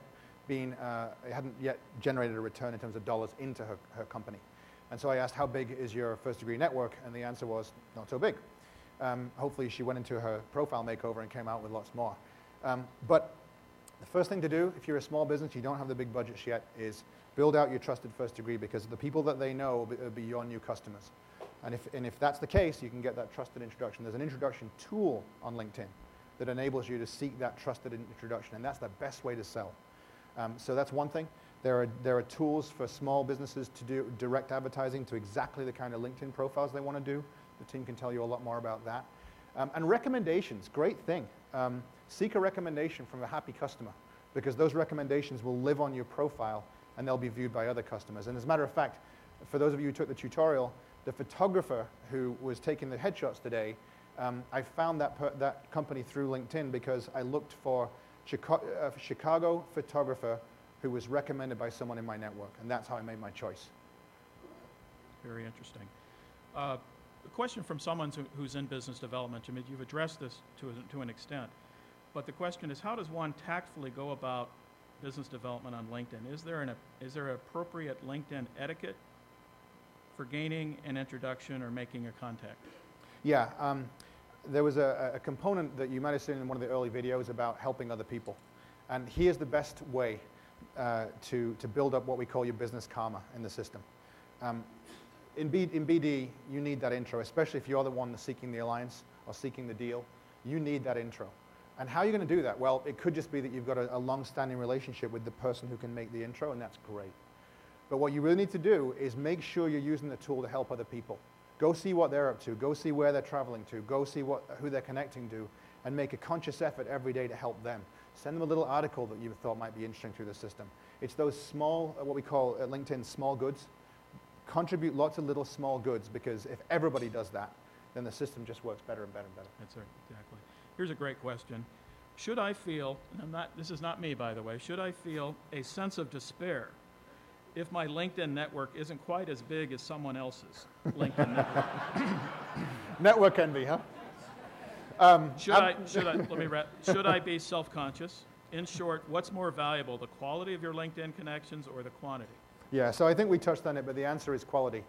generated a return in terms of dollars into her company. And so I asked, how big is your first degree network? And the answer was, not so big. Hopefully she went into her profile makeover and came out with lots more. But the first thing to do, if you're a small business, you don't have the big budgets yet, is build out your trusted first degree, because the people that they know will be your new customers. And if that's the case, you can get that trusted introduction. There's an introduction tool on LinkedIn that enables you to seek that trusted introduction, and that's the best way to sell. So that's one thing. There are tools for small businesses to do direct advertising to exactly the kind of LinkedIn profiles they want to do. The team can tell you a lot more about that. And recommendations, great thing. Seek a recommendation from a happy customer, because those recommendations will live on your profile and they'll be viewed by other customers. And as a matter of fact, for those of you who took the tutorial, the photographer who was taking the headshots today, I found that company through LinkedIn because I looked for Chicago photographer who was recommended by someone in my network, and that's how I made my choice. Very interesting. A question from someone who's in business development. Jimmy, you've addressed this to an extent, but the question is, how does one tactfully go about business development on LinkedIn? Is there appropriate LinkedIn etiquette for gaining an introduction or making a contact? Yeah, there was a component that you might have seen in one of the early videos about helping other people, and here's the best way to build up what we call your business karma in the system. In BD, you need that intro, especially if you're the one that's seeking the alliance or seeking the deal. You need that intro. And how are you going to do that? Well, it could just be that you've got a long-standing relationship with the person who can make the intro, and that's great. But what you really need to do is make sure you're using the tool to help other people. Go see what they're up to. Go see where they're traveling to. Go see who they're connecting to, and make a conscious effort every day to help them. Send them a little article that you thought might be interesting through the system. It's those small, what we call at LinkedIn, small goods. Contribute lots of little small goods, because if everybody does that, then the system just works better and better and better. That's right, exactly. Here's a great question. Should I feel, and this is not me, by the way, should I feel a sense of despair if my LinkedIn network isn't quite as big as someone else's LinkedIn network? Network envy, huh? Should I be self-conscious? In short, what's more valuable, the quality of your LinkedIn connections or the quantity? Yeah, so I think we touched on it, but the answer is quality.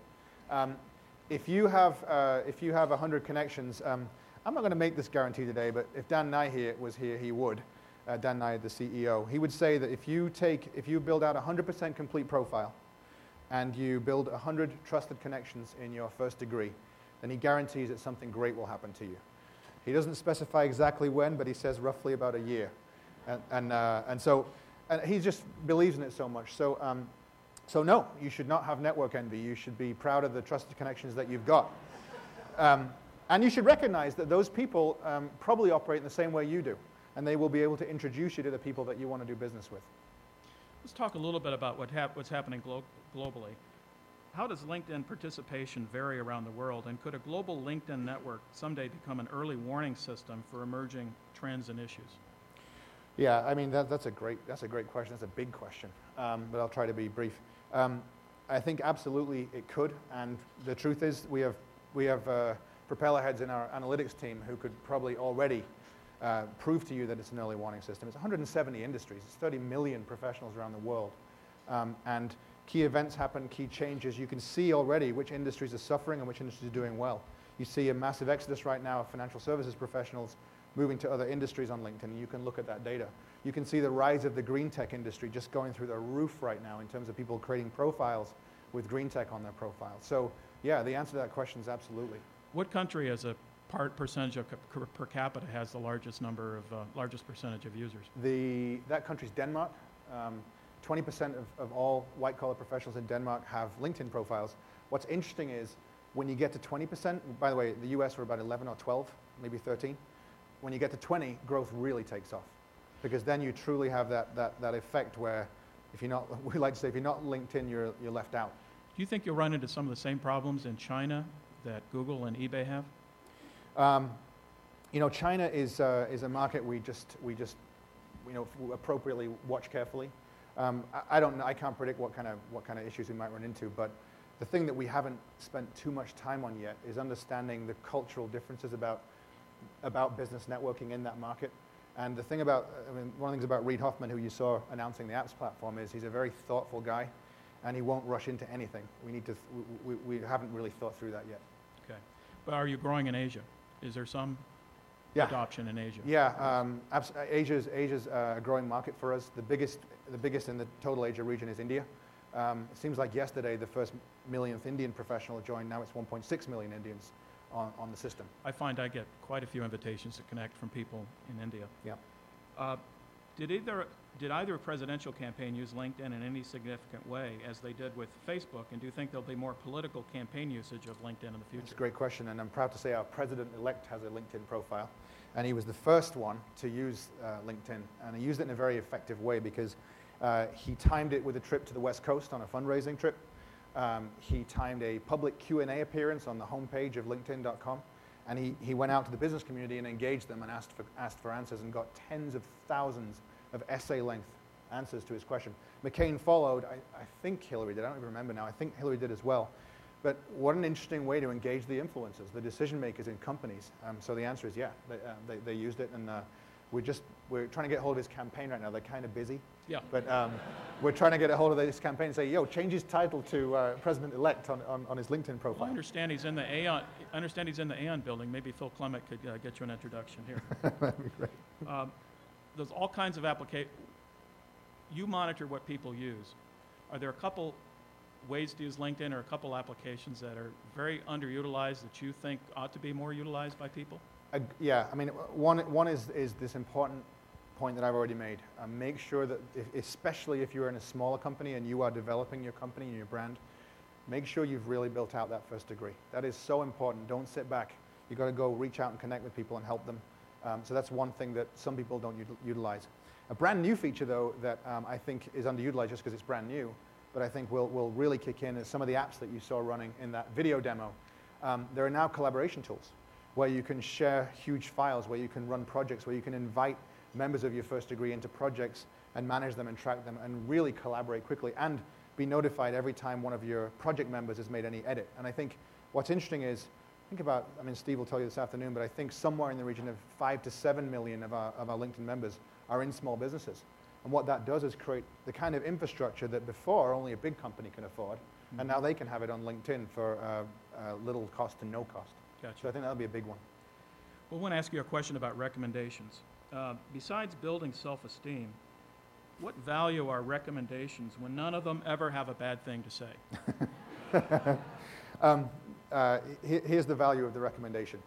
If you have 100 connections, I'm not going to make this guarantee today, but if Dan Nye was here, he would. Dan Nye, the CEO, he would say that if you build out a 100% complete profile, and you build 100 trusted connections in your first degree, then he guarantees that something great will happen to you. He doesn't specify exactly when, but he says roughly about a year, and so he just believes in it so much. So no, you should not have network envy. You should be proud of the trusted connections that you've got. And you should recognize that those people probably operate in the same way you do, and they will be able to introduce you to the people that you want to do business with. Let's talk a little bit about what's happening globally. How does LinkedIn participation vary around the world, and could a global LinkedIn network someday become an early warning system for emerging trends and issues? Yeah, I mean, that's a great question. That's a big question, but I'll try to be brief. I think absolutely it could, and the truth is we have propeller heads in our analytics team who could probably already prove to you that it's an early warning system. It's 170 industries. It's 30 million professionals around the world, and key events happen, key changes. You can see already which industries are suffering and which industries are doing well. You see a massive exodus right now of financial services professionals moving to other industries on LinkedIn, and you can look at that data. You can see the rise of the green tech industry just going through the roof right now in terms of people creating profiles with green tech on their profiles. So yeah, the answer to that question is absolutely. What country as a percentage of per capita has the largest percentage of users? That country's Denmark. 20% of all white-collar professionals in Denmark have LinkedIn profiles. What's interesting is when you get to 20%, by the way, the US were about 11 or 12, maybe 13. When you get to 20, growth really takes off, because then you truly have that effect where if you're not, we like to say, if you're not LinkedIn, you're left out. Do you think you'll run into some of the same problems in China that Google and eBay have? China is a market we just appropriately watch carefully. I don't know. I can't predict what kind of issues we might run into, but the thing that we haven't spent too much time on yet is understanding the cultural differences about business networking in that market. And the thing about, one of the things about Reid Hoffman, who you saw announcing the apps platform, is he's a very thoughtful guy, and he won't rush into anything. We haven't really thought through that yet. Okay, but are you growing in Asia? Is there some adoption in Asia? Yeah, Asia's a growing market for us. The biggest in the total Asia region is India. It seems like yesterday the first millionth Indian professional joined. Now it's 1.6 million Indians on the system. I find I get quite a few invitations to connect from people in India. Yeah. Did either presidential campaign use LinkedIn in any significant way, as they did with Facebook? And do you think there'll be more political campaign usage of LinkedIn in the future? That's a great question, and I'm proud to say our president-elect has a LinkedIn profile, and he was the first one to use LinkedIn, and he used it in a very effective way because he timed it with a trip to the West Coast on a fundraising trip. He timed a public Q&A appearance on the homepage of LinkedIn.com, And he went out to the business community and engaged them and asked for answers and got tens of thousands of essay-length answers to his question. McCain followed. I think Hillary did. I don't even remember now. I think Hillary did as well. But what an interesting way to engage the influencers, the decision makers in companies. So the answer is yeah, they used it, and we're trying to get hold of his campaign right now. They're kind of busy. Yeah. But we're trying to get a hold of this campaign and say, yo, change his title to President-elect on his LinkedIn profile. Well, I understand he's in the Aon. Building. Maybe Phil Clement could get you an introduction here. That'd be great. There's all kinds of applications. You monitor what people use. Are there a couple ways to use LinkedIn or a couple applications that are very underutilized that you think ought to be more utilized by people? Yeah, I mean, one is this important point that I've already made. Make sure that, especially if you're in a smaller company and you are developing your company and your brand, make sure you've really built out that first degree. That is so important. Don't sit back. You've got to go reach out and connect with people and help them. So that's one thing that some people don't utilize. A brand new feature, though, that I think is underutilized just because it's brand new, but I think will really kick in is some of the apps that you saw running in that video demo. There are now collaboration tools where you can share huge files, where you can run projects, where you can invite members of your first degree into projects and manage them and track them and really collaborate quickly and be notified every time one of your project members has made any edit. And I think what's interesting is, think about, I mean, Steve will tell you this afternoon, but I think somewhere in the region of 5 to 7 million of our LinkedIn members are in small businesses. And what that does is create the kind of infrastructure that before only a big company can afford, and now they can have it on LinkedIn for little cost to no cost. Gotcha. So I think that'll be a big one. Well, I want to ask you a question about recommendations. Besides building self-esteem, what value are recommendations when none of them ever have a bad thing to say? Here's the value of the recommendation.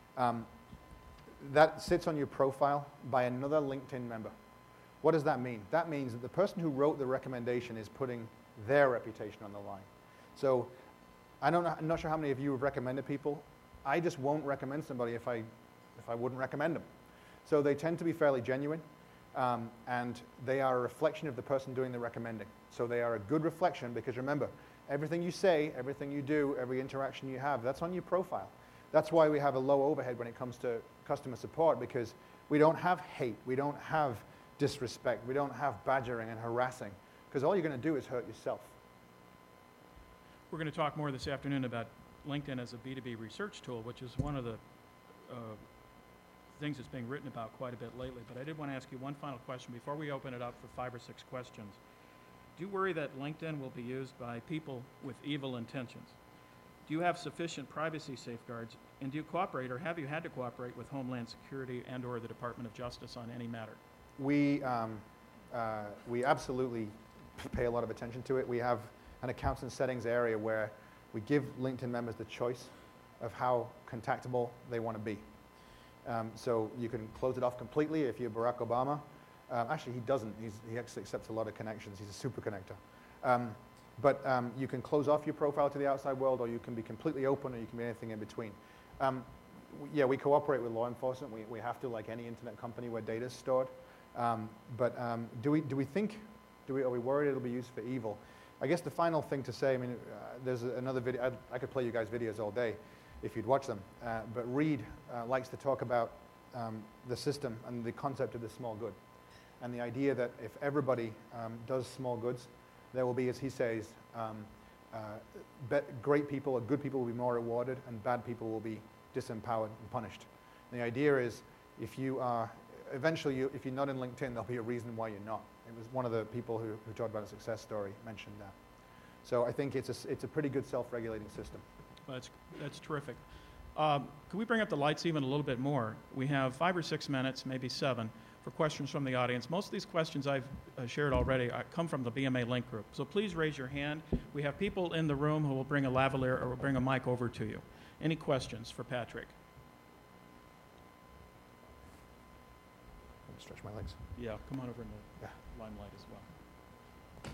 That sits on your profile by another LinkedIn member. What does that mean? That means that the person who wrote the recommendation is putting their reputation on the line. So I'm not sure how many of you have recommended people. I just won't recommend somebody if I wouldn't recommend them. So they tend to be fairly genuine, and they are a reflection of the person doing the recommending. So they are a good reflection because remember, everything you say, everything you do, every interaction you have, that's on your profile. That's why we have a low overhead when it comes to customer support, because we don't have hate, we don't have disrespect, we don't have badgering and harassing, because all you're going to do is hurt yourself. We're going to talk more this afternoon about LinkedIn as a B2B research tool, which is one of the things that's being written about quite a bit lately. But I did want to ask you one final question before we open it up for 5 or 6 questions. Do you worry that LinkedIn will be used by people with evil intentions? Do you have sufficient privacy safeguards, and do you cooperate, or have you had to cooperate with Homeland Security and or the Department of Justice on any matter? We absolutely pay a lot of attention to it. We have an accounts and settings area where we give LinkedIn members the choice of how contactable they want to be. So you can close it off completely if you're Barack Obama. Actually, he doesn't. He actually accepts a lot of connections. He's a super connector. But you can close off your profile to the outside world, or you can be completely open, or you can be anything in between. Yeah, we cooperate with law enforcement. We have to, like any internet company where data is stored. But are we worried it'll be used for evil? I guess the final thing to say, I mean, there's another video. I could play you guys videos all day if you'd watch them. But Reed likes to talk about the system and the concept of the small good. And the idea that if everybody does small goods, there will be, as he says, great people or good people will be more rewarded, and bad people will be disempowered and punished. And the idea is, if you are, eventually, if you're not in LinkedIn, there'll be a reason why you're not. It was one of the people who talked about a success story mentioned that. So I think it's a pretty good self-regulating system. That's terrific. Could we bring up the lights even a little bit more? We have 5 or 6 minutes, maybe 7, for questions from the audience. Most of these questions I've shared already come from the BMA Link group. So please raise your hand. We have people in the room who will bring a lavalier or will bring a mic over to you. Any questions for Patrick? Let me stretch my legs. Yeah, come on over in the limelight as well.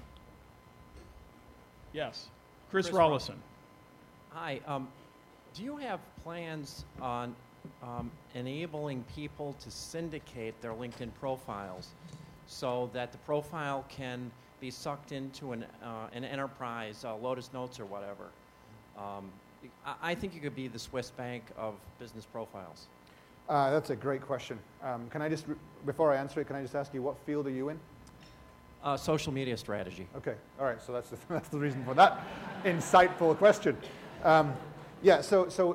Yes, Chris Rollison. Hi. Do you have plans on enabling people to syndicate their LinkedIn profiles so that the profile can be sucked into an enterprise, Lotus Notes or whatever, I think you could be the Swiss bank of business profiles. That's a great question. Can I just, before I answer it, can I just ask you, what field are you in? Social media strategy. Okay, all right, so that's the reason for that insightful question. Here's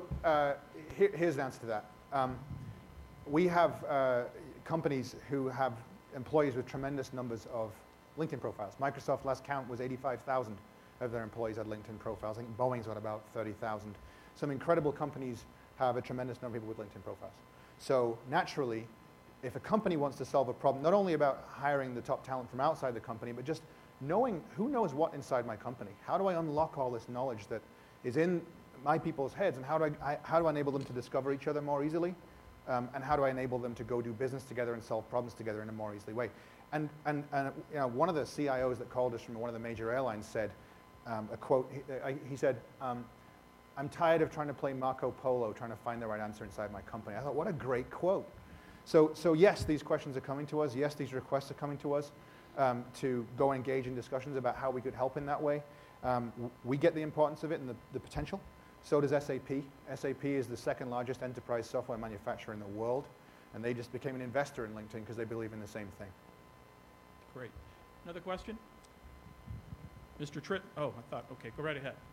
the answer to that. We have companies who have employees with tremendous numbers of LinkedIn profiles. Microsoft, last count, was 85,000 of their employees had LinkedIn profiles. I think Boeing's got about 30,000. Some incredible companies have a tremendous number of people with LinkedIn profiles. So naturally, if a company wants to solve a problem, not only about hiring the top talent from outside the company, but just knowing who knows what inside my company. How do I unlock all this knowledge that is in my people's heads, and how do I enable them to discover each other more easily? And how do I enable them to go do business together and solve problems together in a more easily way? And you know, one of the CIOs that called us from one of the major airlines said, a quote, he said, I'm tired of trying to play Marco Polo, trying to find the right answer inside my company. I thought, what a great quote. So yes, these questions are coming to us. Yes, these requests are coming to us to go engage in discussions about how we could help in that way. We get the importance of it and the potential. So does SAP. SAP is the second largest enterprise software manufacturer in the world, and they just became an investor in LinkedIn because they believe in the same thing. Great. Another question? Mr. Tritt? Oh, I thought, okay, go right ahead.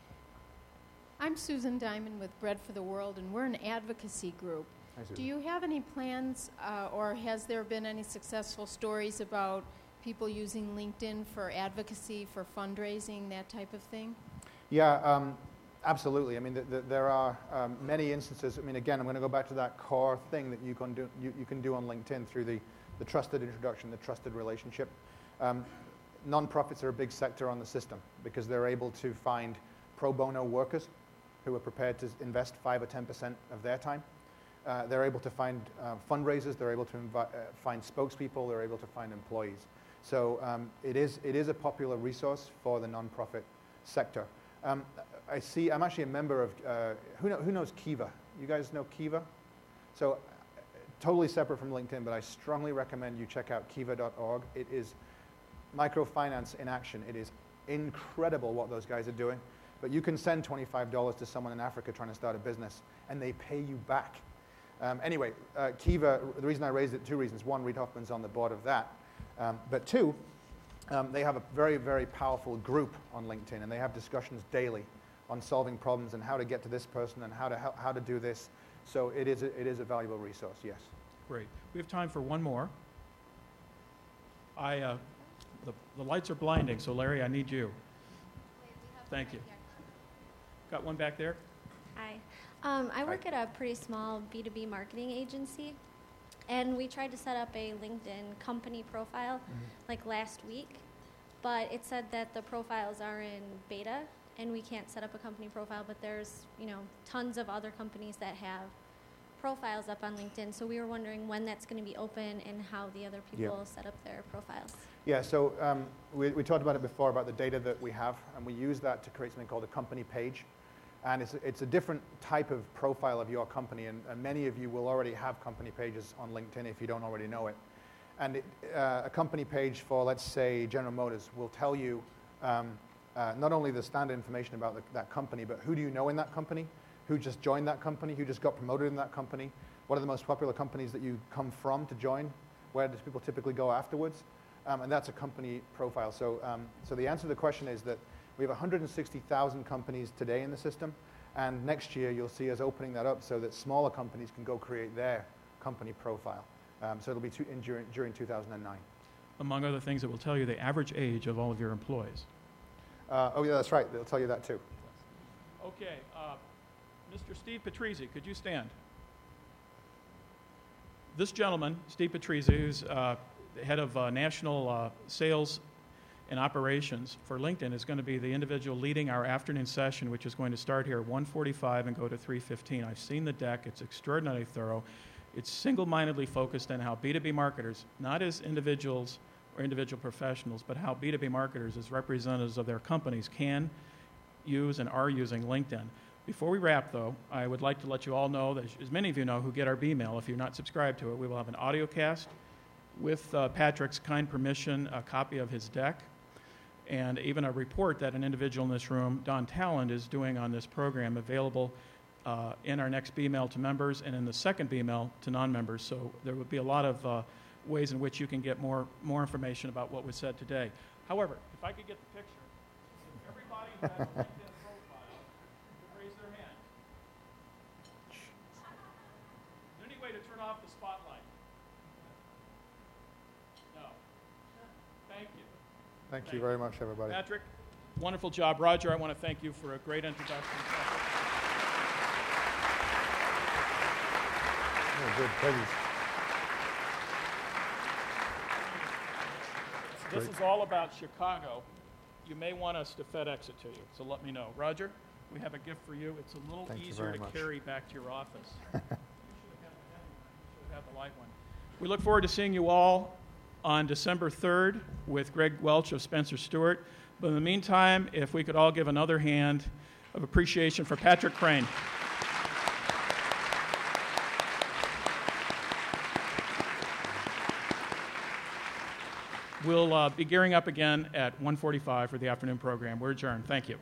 I'm Susan Diamond with Bread for the World, and we're an advocacy group. Hi, Susan. Do you have any plans, or has there been any successful stories about people using LinkedIn for advocacy, for fundraising, that type of thing? Yeah, absolutely. I mean, there are many instances. I mean, again, I'm going to go back to that core thing that you can do on LinkedIn through the trusted introduction, the trusted relationship. Nonprofits are a big sector on the system because they're able to find pro bono workers who are prepared to invest 5 or 10% of their time. They're able to find fundraisers. They're able to find spokespeople. They're able to find employees. So it is a popular resource for the nonprofit sector. I'm actually a member of, who knows Kiva? You guys know Kiva? So totally separate from LinkedIn, but I strongly recommend you check out kiva.org. It is microfinance in action. It is incredible what those guys are doing. But you can send $25 to someone in Africa trying to start a business, and they pay you back. Anyway, Kiva, the reason I raised it, 2 reasons. 1, Reid Hoffman's on the board of that. But 2, they have a very, very powerful group on LinkedIn, and they have discussions daily on solving problems and how to get to this person and how to do this. So it is a valuable resource, yes. Great. We have time for one more. The lights are blinding, so Larry, I need you. Thank you. Got one back there? Hi. I work at a pretty small B2B marketing agency, and we tried to set up a LinkedIn company profile like last week, but it said that the profiles are in beta and we can't set up a company profile, but there's, tons of other companies that have profiles up on LinkedIn. So we were wondering when that's going to be open and how the other people set up their profiles. Yeah, so we talked about it before, about the data that we have, and we use that to create something called a company page. And it's a different type of profile of your company, and many of you will already have company pages on LinkedIn if you don't already know it. And a company page for, let's say, General Motors will tell you not only the standard information about that company, but who do you know in that company, who just joined that company, who just got promoted in that company, what are the most popular companies that you come from to join, where do people typically go afterwards, and that's a company profile. So, so the answer to the question is that we have 160,000 companies today in the system, and next year you'll see us opening that up so that smaller companies can go create their company profile. So it'll be during 2009. Among other things, it will tell you the average age of all of your employees. Oh yeah, that's right. They'll tell you that too. Okay, Mr. Steve Patrizzi, could you stand? This gentleman, Steve Patrizzi, who's the head of national sales and operations for LinkedIn, is going to be the individual leading our afternoon session, which is going to start here at 1:45 and go to 3:15. I've seen the deck. It's extraordinarily thorough. It's single-mindedly focused on how B2B marketers, not as individuals or individual professionals, but how B2B marketers as representatives of their companies can use and are using LinkedIn. Before we wrap, though, I would like to let you all know that, as many of you know who get our B-mail, if you're not subscribed to it, we will have an audio cast with Patrick's kind permission, a copy of his deck. and even a report that an individual in this room, Don Talland, is doing on this program, available in our next B-mail to members and in the second B-mail to non-members. So there would be a lot of ways in which you can get more information about what was said today. However, if I could get the picture, if everybody who has a LinkedIn profile could raise their hand. Is there any way to turn off the spotlight? No. Thank you. Thank you very much, everybody. Patrick, wonderful job. Roger, I want to thank you for a great introduction. Oh, good, please. This is all about Chicago. You may want us to FedEx it to you, so let me know. Roger, we have a gift for you. It's a little easier to carry back to your office. You should have the light one. We look forward to seeing you all on December 3rd with Greg Welch of Spencer Stuart. But in the meantime, if we could all give another hand of appreciation for Patrick Crane. We'll be gearing up again at 1:45 for the afternoon program. We're adjourned. Thank you.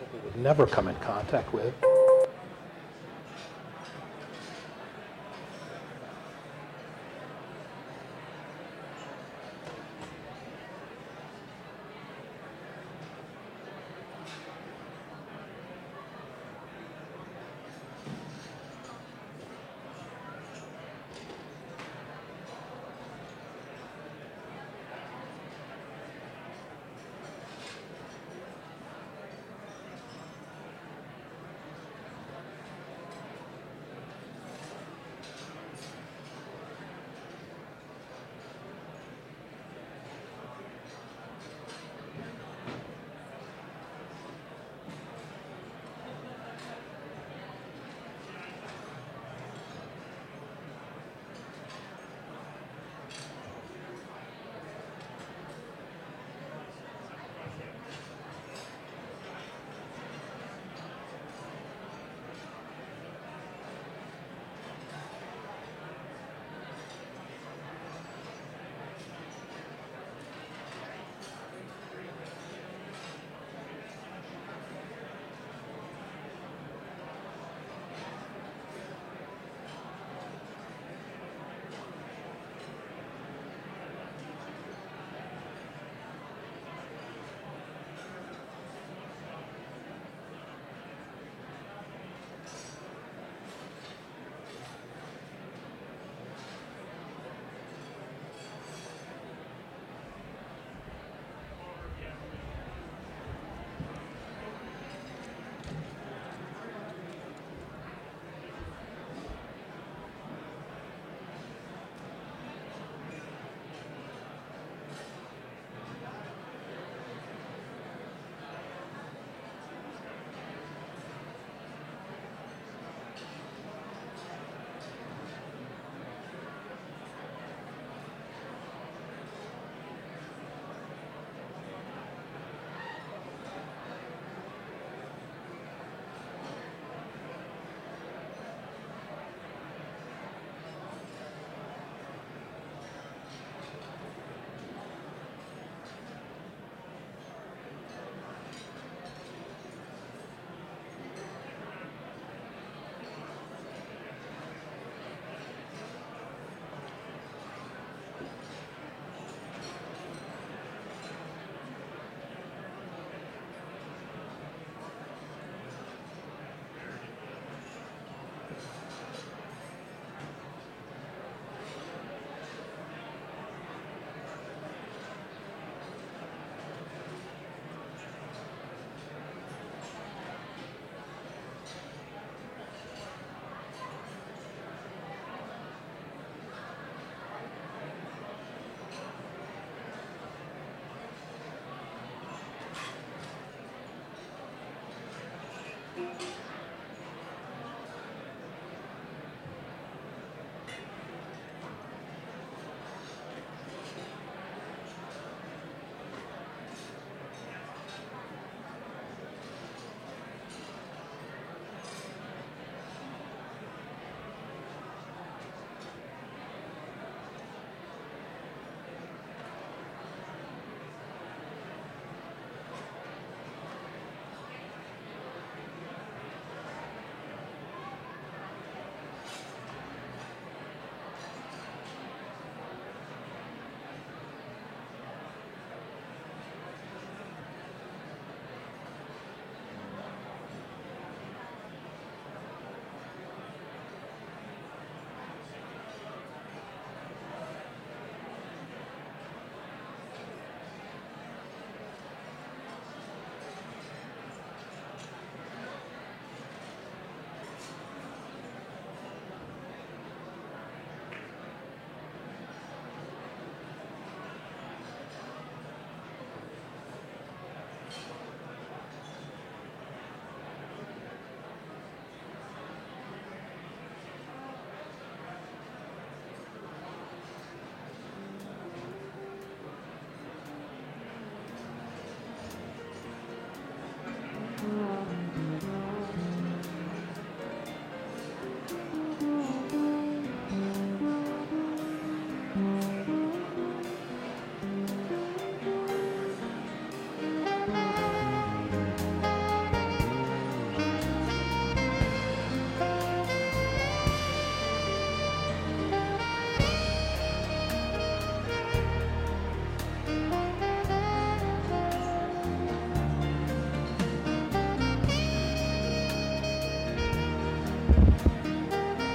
he would never come in contact with.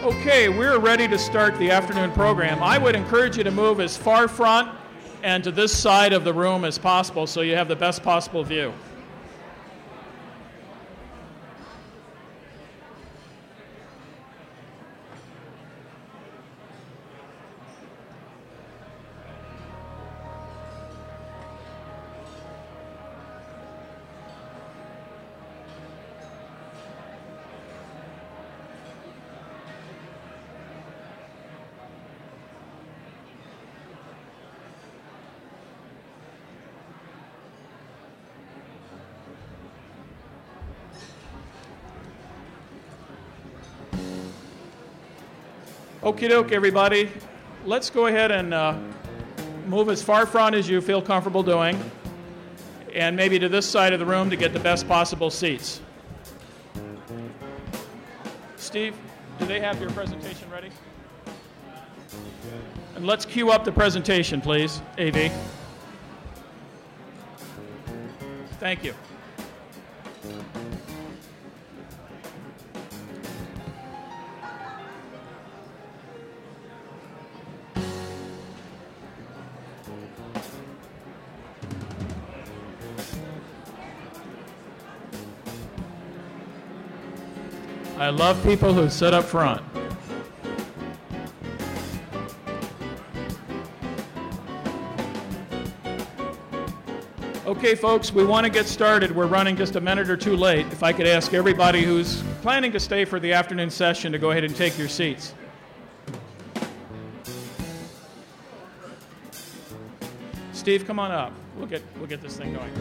Okay, we're ready to start the afternoon program. I would encourage you to move as far front and to this side of the room as possible so you have the best possible view. Okie doke, everybody. Let's go ahead and move as far front as you feel comfortable doing, and maybe to this side of the room to get the best possible seats. Steve, do they have your presentation ready? And let's cue up the presentation, please, AV. Thank you. I love people who sit up front. Okay, folks, we want to get started. We're running just a minute or two late. If I could ask everybody who's planning to stay for the afternoon session to go ahead and take your seats. Steve, come on up. We'll get this thing going.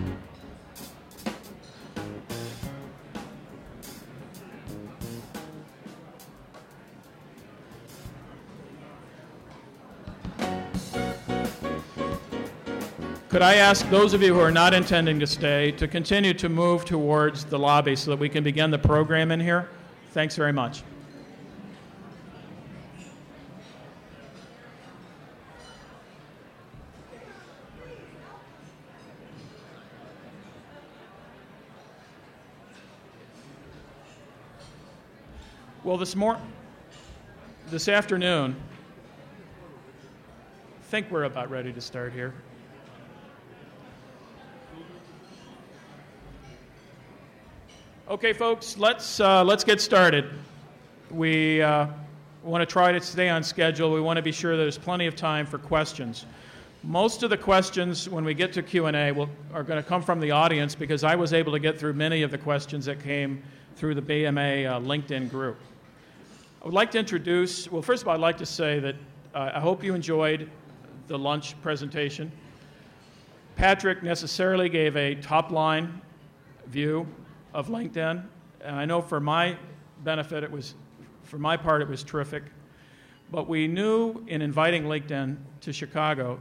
Could I ask those of you who are not intending to stay to continue to move towards the lobby so that we can begin the program in here? Thanks very much. Well, this afternoon, I think we're about ready to start here. Okay, folks, let's get started. We want to try to stay on schedule. We want to be sure there's plenty of time for questions. Most of the questions, when we get to Q&A, are going to come from the audience because I was able to get through many of the questions that came through the BMA LinkedIn group. I would like to introduce, well, first of all, I'd like to say that I hope you enjoyed the lunch presentation. Patrick necessarily gave a top-line view of LinkedIn, and I know for my benefit, for my part, it was terrific. But we knew in inviting LinkedIn to Chicago